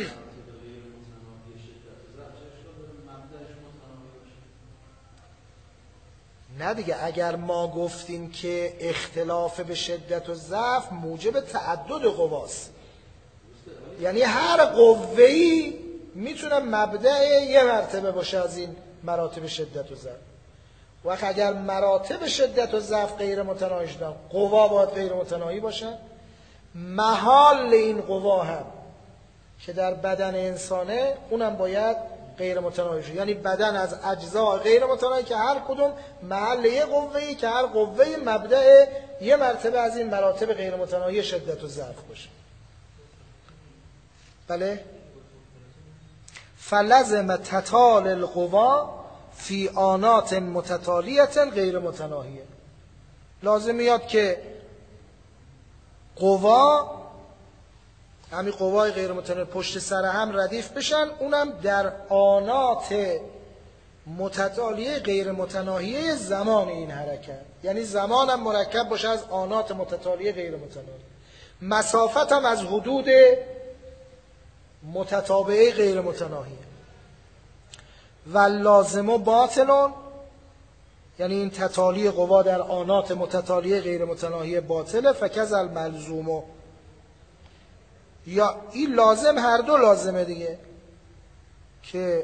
نه دیگه، اگر ما گفتیم که اختلاف به شدت و ضعف موجب تعدد قواست، یعنی هر قوه‌ای میتونه مبدأ یه مرتبه باشه از این مراتب شدت و ضعف. و اگر مراتب شدت و ضعف غیر متناهی شدن، قوا باید غیر متناهی باشن. محال این قوا هم که در بدن انسانه، اونم باید غیر متناهی شد، یعنی بدن از اجزا غیر متناهی که هر کدوم محل یه قوه‌ای که هر قوه‌ای مبدأ یه مرتبه از این مراتب غیر متناهی شدت و ضعف باشه. بله؟ فلزم تتال القوا فی آنات متتالیت غیر متناهیه. لازم میاد که قوا، همین قوای غیر متناهی پشت سر هم ردیف بشن، اونم در آنات متتالیه غیر متناهیه زمان این حرکت، یعنی زمان هم مرکب باشه از آنات متتالیه غیر متناهی، مسافت هم از حدود متتابعه غیر متناهیه. و لازم باطلون، یعنی این تتالی قوا در آنات متتالیه غیر متناهیه باطله. فکذ الملزوم، یا این لازم هر دو لازمه دیگه، که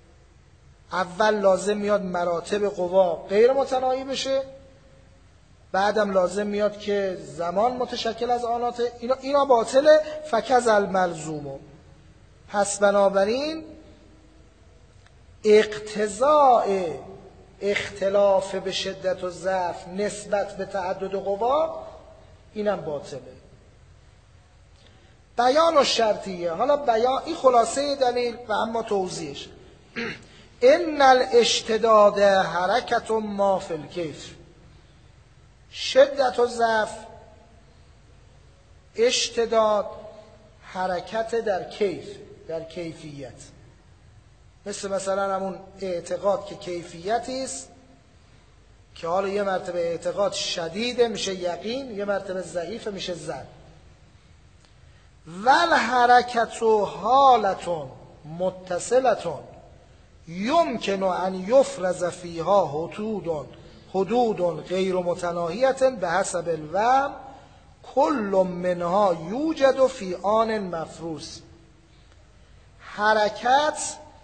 اول لازم میاد مراتب قوا غیر متناهی بشه، بعدم لازم میاد که زمان متشکل از آناته، اینا باطله. فکذ الملزوم، پس بنابراین اقتضاء اختلاف به شدت و ضعف نسبت به تعدد قوا اینم باطله. بیان و شرطیه، حالا بیان این خلاصه دلیل و اما توضیحش. ان الاشتداد حرکت ما فی الکیف، شدت و ضعف، اشتداد حرکت در کیف، در کیفیت، مثلا همون اعتقاد که کیفیتی است که حالا یه مرتبه اعتقاد شدیده میشه یقین، یه مرتبه ضعیفه میشه ظن. ول حرکت و حالتون متصلتون یمکن ان یفرض فیها حدود غیر متناهیت به حسب الوهم کل منها یوجد فی آن مفروض. حرکت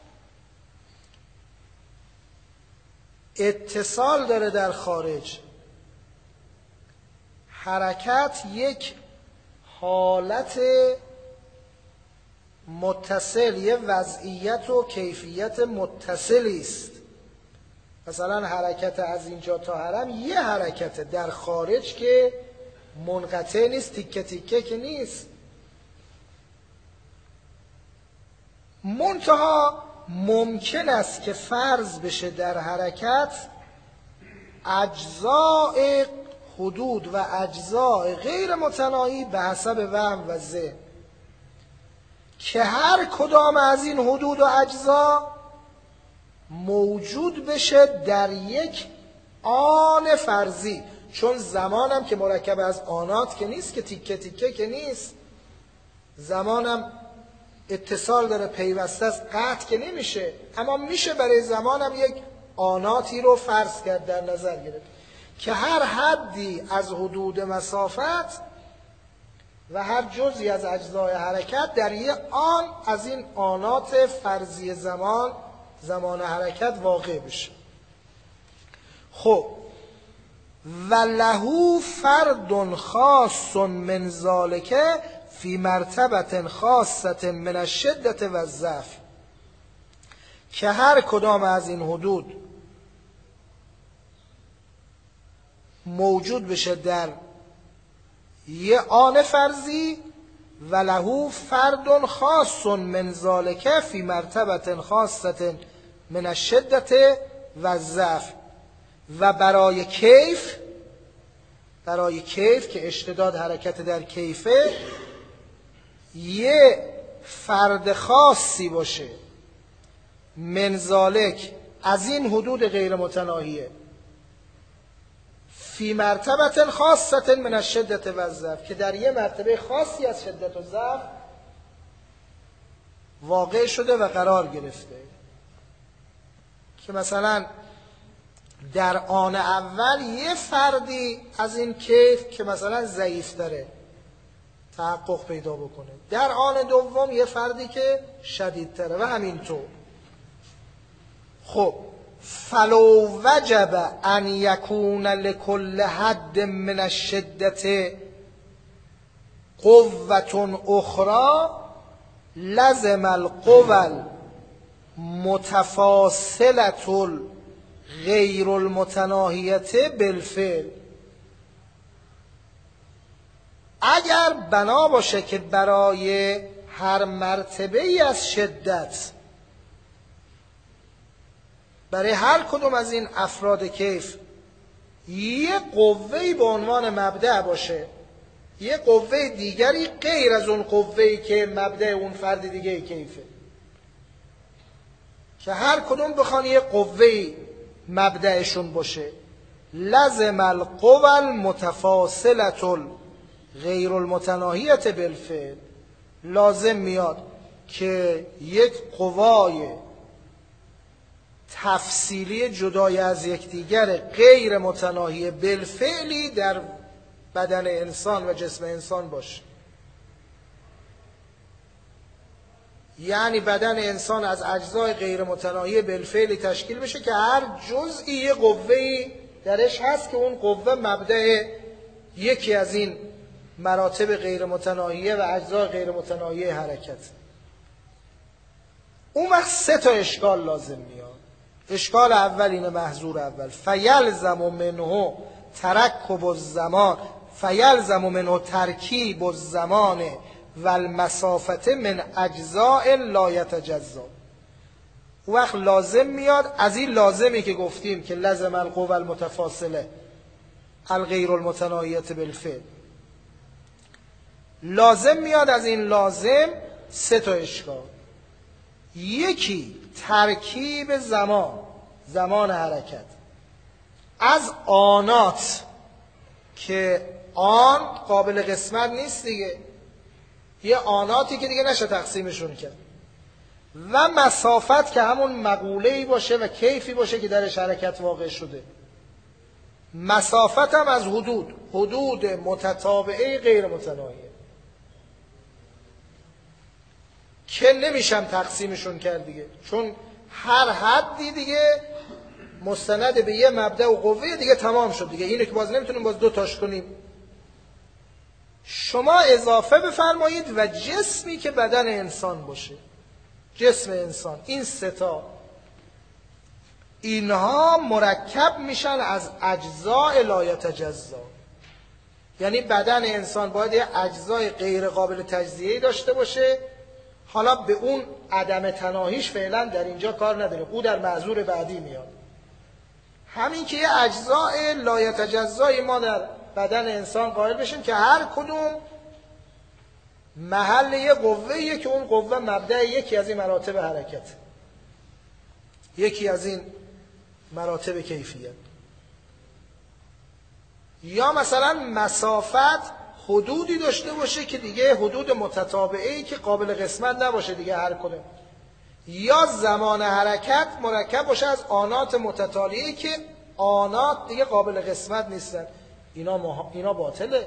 اتصال داره در خارج، حرکت یک حالت متصل، یه وضعیت و کیفیت متصلی است. مثلا حرکت از اینجا تا حرم یه حرکت در خارج که منقطع نیست، تیکه تیکه که نیست. منتها ممکن است که فرض بشه در حرکت اجزاء حدود و اجزاء غیر متناهی به حسب وهم و ذهن، که هر کدام از این حدود و اجزا موجود بشه در یک آن فرضی. چون زمانم که مرکب از آنات که نیست، که تیکه تیکه که نیست، زمانم اتصال داره، پیوسته است، قطع که نمیشه، اما میشه برای زمانم یک آناتی رو فرض کرد، در نظر گرفت که هر حدی از حدود مسافت و هر جزئی از اجزای حرکت در یک آن از این آنات فرضی زمان حرکت واقع بشه. خب وله فرد خاص من ذلک فی مرتبه خاصه من الشدت و الضعف، که هر کدام از این حدود موجود بشه در یه آن فرضی، وله فرد خاص من ذلک فی مرتبه خاصه من الشدت و الضعف. و برای کیف که اشتداد حرکت در کیفه، یه فرد خاصی باشه من ذلک از این حدود غیر متناهیه، فی مرتبه خاصه من الشدت و الضعف، که در یه مرتبه خاصی از شدت و ضعف واقع شده و قرار گرفته. که مثلا در آن اول یه فردی از این کیف که مثلا ضعیف داره تحقق پیدا بکنه، در آن دوم یه فردی که شدید تره و همینطور. خب فلو وجب ان یکون لکل حد من الشدت قوة اخرى لزم القوى المتفاصلة غیر المتناهیت بالفعل. اگر بنا باشه که برای هر مرتبه ای از شدت، برای هر کدوم از این افراد کیف یه قوه‌ای به عنوان مبدأ باشه، یه قوه دیگری غیر از اون قوه‌ای که مبدأ اون فرد دیگه کیفه، که هر کدوم بخوان یه قوه‌ای مبدأشون باشه، لزم القوى المتفاصلة غیر المتناهیت بالفعل، لازم میاد که یک قوای تفصیلی جدای از یکدیگر غیر متناهی بالفعلی در بدن انسان و جسم انسان باشه. یعنی بدن انسان از اجزای غیر متناهی بالفعلی تشکیل بشه که هر جزئی یه قوه‌ای درش هست که اون قوه مبدأ یکی از این مراتب غیر متناهیه و اجزای غیر متناهیه حرکت. اون وقت 3 تا اشکال لازم میاد. اشکال اول اینه، محظور اول، فیلزم منه ترکب الزمان، فیلزم منه ترکیب الزمان و المسافت من اجزاء لا یتجزا. اون وقت لازم میاد از این لازمی که گفتیم که لزم القوة المتفاصله الغیر المتناهیت بالفعل، لازم میاد از این لازم 3 تا اشکال. یکی ترکیب زمان حرکت از آنات که آن قابل قسمت نیست دیگه، یه آناتی که دیگه نشه تقسیمشون کرد، و مسافت که همون مقوله‌ای باشه و کیفی باشه که درش حرکت واقع شده. مسافت هم از حدود متتابعه غیر متناهیه که نمیشم تقسیمشون کرد دیگه، چون هر حدی دیگه مستند به یه مبدأ و قوه دیگه تمام شد دیگه. اینو که باز نمیتونیم باز 2 تاش کنیم. شما اضافه بفرمایید و جسمی که بدن انسان باشه، جسم انسان، این 3 تا اینها مرکب میشن از اجزاء لا یتجزا. یعنی بدن انسان باید یه اجزای غیر قابل تجزیه‌ای داشته باشه. حالا به اون عدم تناهیش فعلا در اینجا کار نداریم، او در معذور بعدی میاد. همین که یه اجزاء لا یتجزایی ما در بدن انسان قائل بشیم که هر کدوم محل یه قوه‌ایه که اون قوه مبدأ یکی از این مراتب حرکت، یکی از این مراتب کیفیت. یا مثلا مسافت حدودی داشته باشه که دیگه حدود متتابعه‌ای که قابل قسمت نباشه دیگه هر کدوم. یا زمان حرکت مرکب باشه از آنات متتالیه‌ای که آنات دیگه قابل قسمت نیستن. اینا باطله.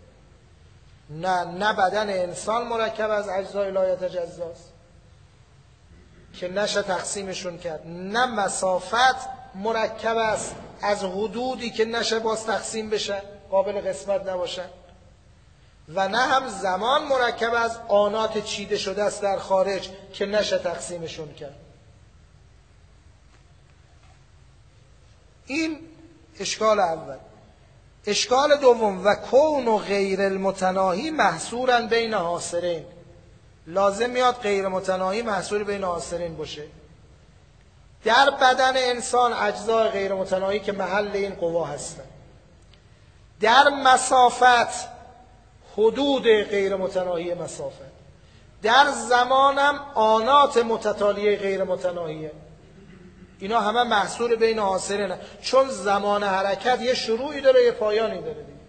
نه بدن انسان مرکب از اجزای لا یتجزاست که نشه تقسیمشون کرد، نه مسافت مرکب است از حدودی که نشه باز تقسیم بشه، قابل قسمت نباشه، و نه هم زمان مرکب از آنات چیده شده است در خارج که نشه تقسیمشون کرد. این اشکال اول. اشکال دوم، و کون غیر المتناهی محصورا بین حاصرین. لازم میاد غیر متناهی محصور بین حاصرین باشه. در بدن انسان اجزای غیر متناهی که محل این قوا هستن، در مسافت حدود غیر متناهی مسافت، در زمانم آنات متتالیه غیر متناهیه. اینا همه محصور بین حاصرینه، چون زمان حرکت یه شروعی داره یه پایانی داره دیگه.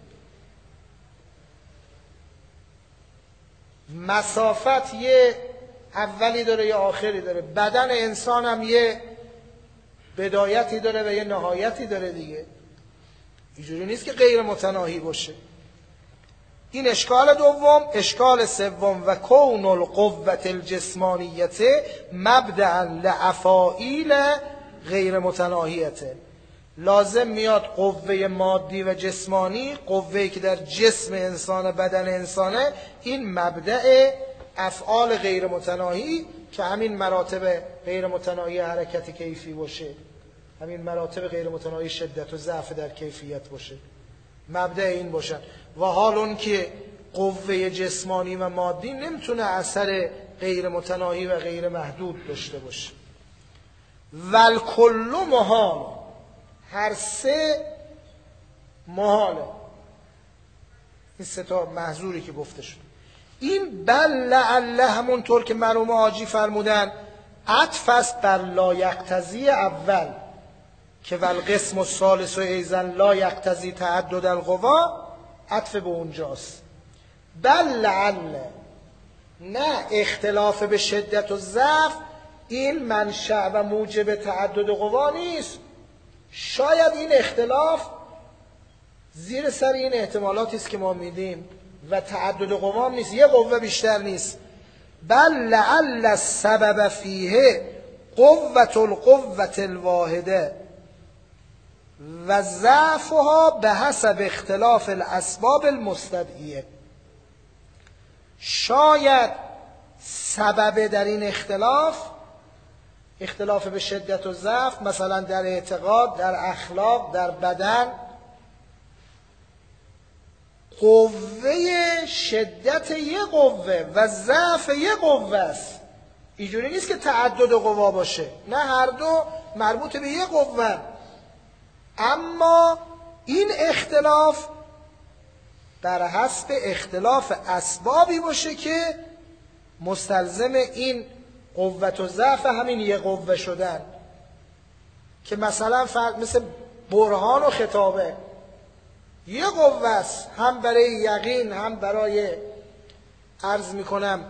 مسافت یه اولی داره یه آخری داره. بدن انسان هم یه بدایتی داره و یه نهایتی داره دیگه. اینجوری نیست که غیر متناهی باشه. این اشکال دوم. اشکال سوم، و کون القوة الجسمانیت مبدأ لافاعیل غیر متناهیت. لازم میاد قوه مادی و جسمانی، قوه‌ای که در جسم انسان، بدن انسانه، این مبدأ افعال غیر متناهی که همین مراتب غیر متناهی حرکت کیفی باشه، همین مراتب غیر متناهی شدت و ضعف در کیفیت باشه، مبدأ این باشن. و حال اون که قوه جسمانی و مادی نمیتونه اثر غیر متناهی و غیر محدود داشته باشه. والکل محال، هر 3 محاله. این 3 تا محظوری که گفته شد. این بل لعله همونطور که مرحوم حاجی فرمودن عطف است بر لا یقتضی اول که والقسم الثالث ایضا لا یقتضی تعدد القوا، عطف به اونجاست. بل لعله، نه اختلاف به شدت و ضعف این منشأ و موجب تعدد قوا نیست. شاید این اختلاف زیر سر این احتمالاتی است که ما میدیم و تعدد قوا نیست، یه قوه بیشتر نیست. بل لعل السبب فیه قوة القوة الواحده و ضعفها به حسب اختلاف الاسباب المستدعیه. شاید سبب در این اختلاف به شدت و ضعف، مثلا در اعتقاد، در اخلاق، در بدن، قوه شدت یک قوه و ضعف یک قوه است. اینجوری نیست که تعدد قوا باشه، نه، هر دو مربوط به یک قوه، اما این اختلاف در حسب اختلاف اسبابی باشه که مستلزم این قوت و ضعف همین یک قوه شدن. که مثلا مثل برهان و خطابه یک قوه است، هم برای یقین هم برای عرض میکنم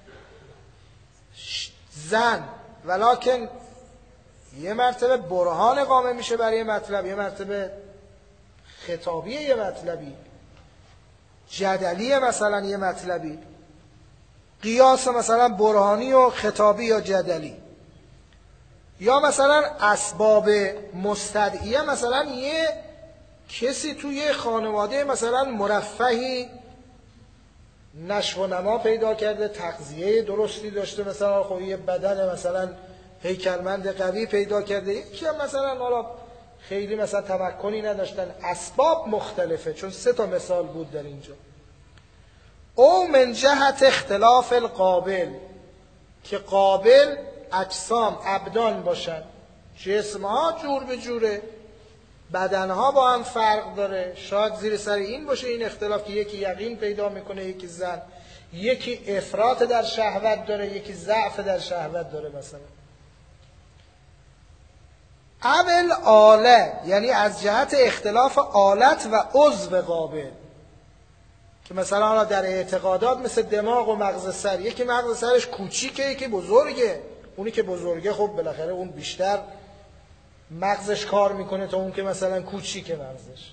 زن، ولکن یه مرتبه برهان اقامه میشه برای مطلب، یه مرتبه خطابی، یه مطلبی جدلی، مثلا یه مطلبی قیاس، مثلا برهانی و خطابی یا جدلی. یا مثلا اسباب مستدعیه، مثلا یه کسی توی خانواده مثلا مرفهی نشو و نما پیدا کرده، تغذیه درستی داشته، مثلا خب یه بدن مثلا هیکلمند قوی پیدا کرده، یکی هم مثلا حالا خیلی مثلا تمکنی نداشتن. اسباب مختلفه، چون 3 تا مثال بود در اینجا. او من جهت اختلاف القابل، که قابل اجسام ابدان باشن، جسمها جور به جوره، بدنها با هم فرق داره. شاید زیر سر این باشه این اختلاف که یکی یقین پیدا میکنه، یکی زن، یکی افراط در شهوت داره، یکی ضعف در شهوت داره مثلا. اول آله، یعنی از جهت اختلاف آلت و عضو قابل، که مثلا حالا در اعتقادات مثل دماغ و مغز سر، یکی مغز سرش کوچیکه یکی بزرگه، اونی که بزرگه خب بالاخره اون بیشتر مغزش کار میکنه تا اون که مثلا کوچیکه مغزش.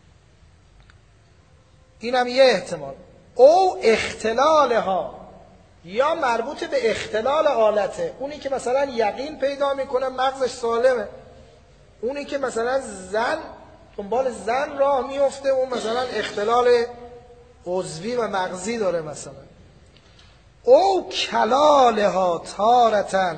اینم یه احتمال. او اختلالها، یا مربوط به اختلال آلته، اونی که مثلا یقین پیدا میکنه مغزش سالمه، اونی که مثلا زن دنبال زن راه میفته اون مثلا اختلال عضوی و مغزی داره مثلا. او کلالها تارتن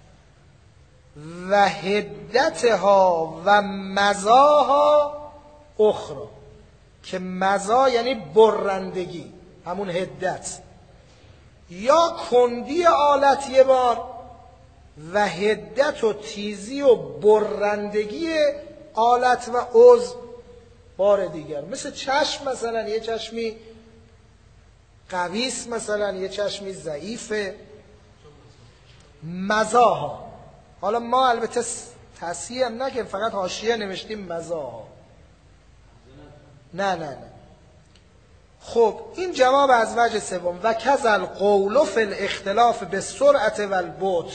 و هدتها و مزاها اخرى، که مزا یعنی برندگی، همون هدت، یا کندی آلت یه بار و هدت و تیزی و برندگی آلت و عضو بار دیگر. مثل چشم، مثلا یه چشمی قویس، مثلا یه چشمی ضعیفه. مزاها، حالا ما البته تصحیح هم نکنیم، فقط حاشیه نوشتیم مزاها، نه. خب این جواب از وجه سوم. و کذل قول فی الاختلاف به سرعت و البطء.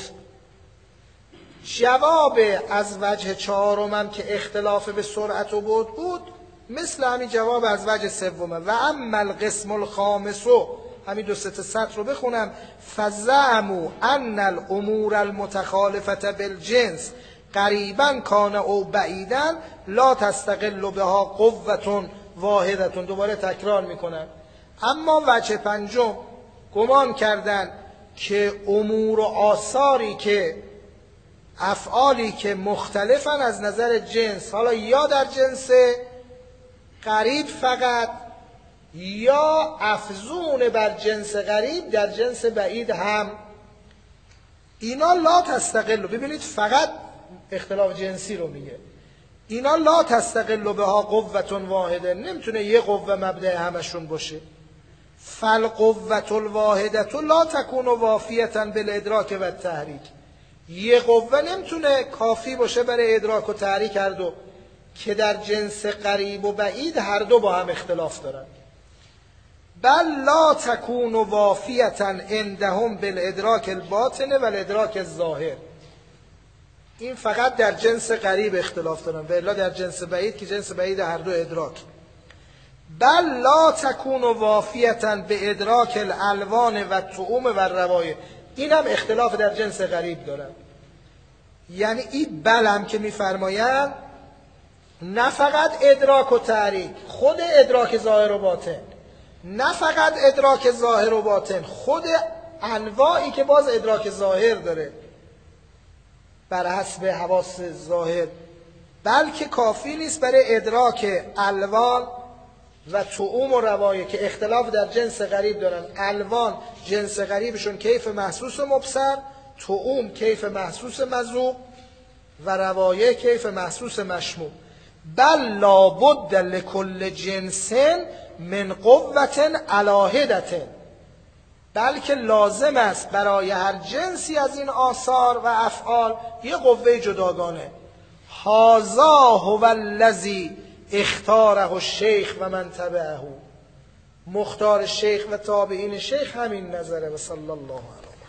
جواب از وجه چهارم هم که اختلاف به سرعت و بطء بود، مثل همین جواب از وجه سومه. و اما القسم الخامس، همین 2-3 سطر رو بخونم. فزعموا ان الامور المتخالفه بالجنس قریبا کان او بعیدا لا تستقل بها قوة واحدة. دوباره تکرار میکنن. اما وجه پنجم، گمان کردن که امور و آثاری که افعالی که مختلفن از نظر جنس، حالا یا در جنس قریب فقط، یا افزون بر جنس قریب در جنس بعید هم، اینا لا تستقل. ببینید فقط اختلاف جنسی رو میگه. اینا لا تستقل بها قوة واحده، نمیتونه یه قوه مبدأ همشون باشه. فالقوة الواحده لا تكون وافیة بالادراک و التحریک. یه قوه نمیتونه کافی باشه برای ادراک و تحریک هر دو، که در جنس قریب و بعید هر دو با هم اختلاف دارن. بل لا تكون وافیة عندهم بالادراک الباطن و الادراک الظاهر. این فقط در جنس قریب اختلاف دارن، و الا در جنس بعید که جنس بعید هر دو ادراک. بل لا تكون وافیة به ادراک الالوان و الطعوم و الروایح. این هم اختلاف در جنس قریب دارن. یعنی این بل هم که میفرمایند نه فقط ادراک و تحریک، خود ادراک ظاهر و باطن، نه فقط ادراک ظاهر و باطن، خود انواعی که باز ادراک ظاهر داره بر حسب حواس ظاهر، بلکه کافی نیست برای ادراک الوان و طعوم و روایح که اختلاف در جنس غریب دارن. الوان جنس غریبشون کیف محسوس و مبصر، طعوم کیف محسوس مذوق و روایح کیف محسوس مشموع. بل لابد لکل جنس من قوة علاهدة، بلکه لازم است برای هر جنسی از این آثار و افعال یه قوه جداگانه. هذا هو الذی اختاره الشیخ و من تبعه، مختار شیخ و تابعین شیخ همین نظره. و صلی الله علیه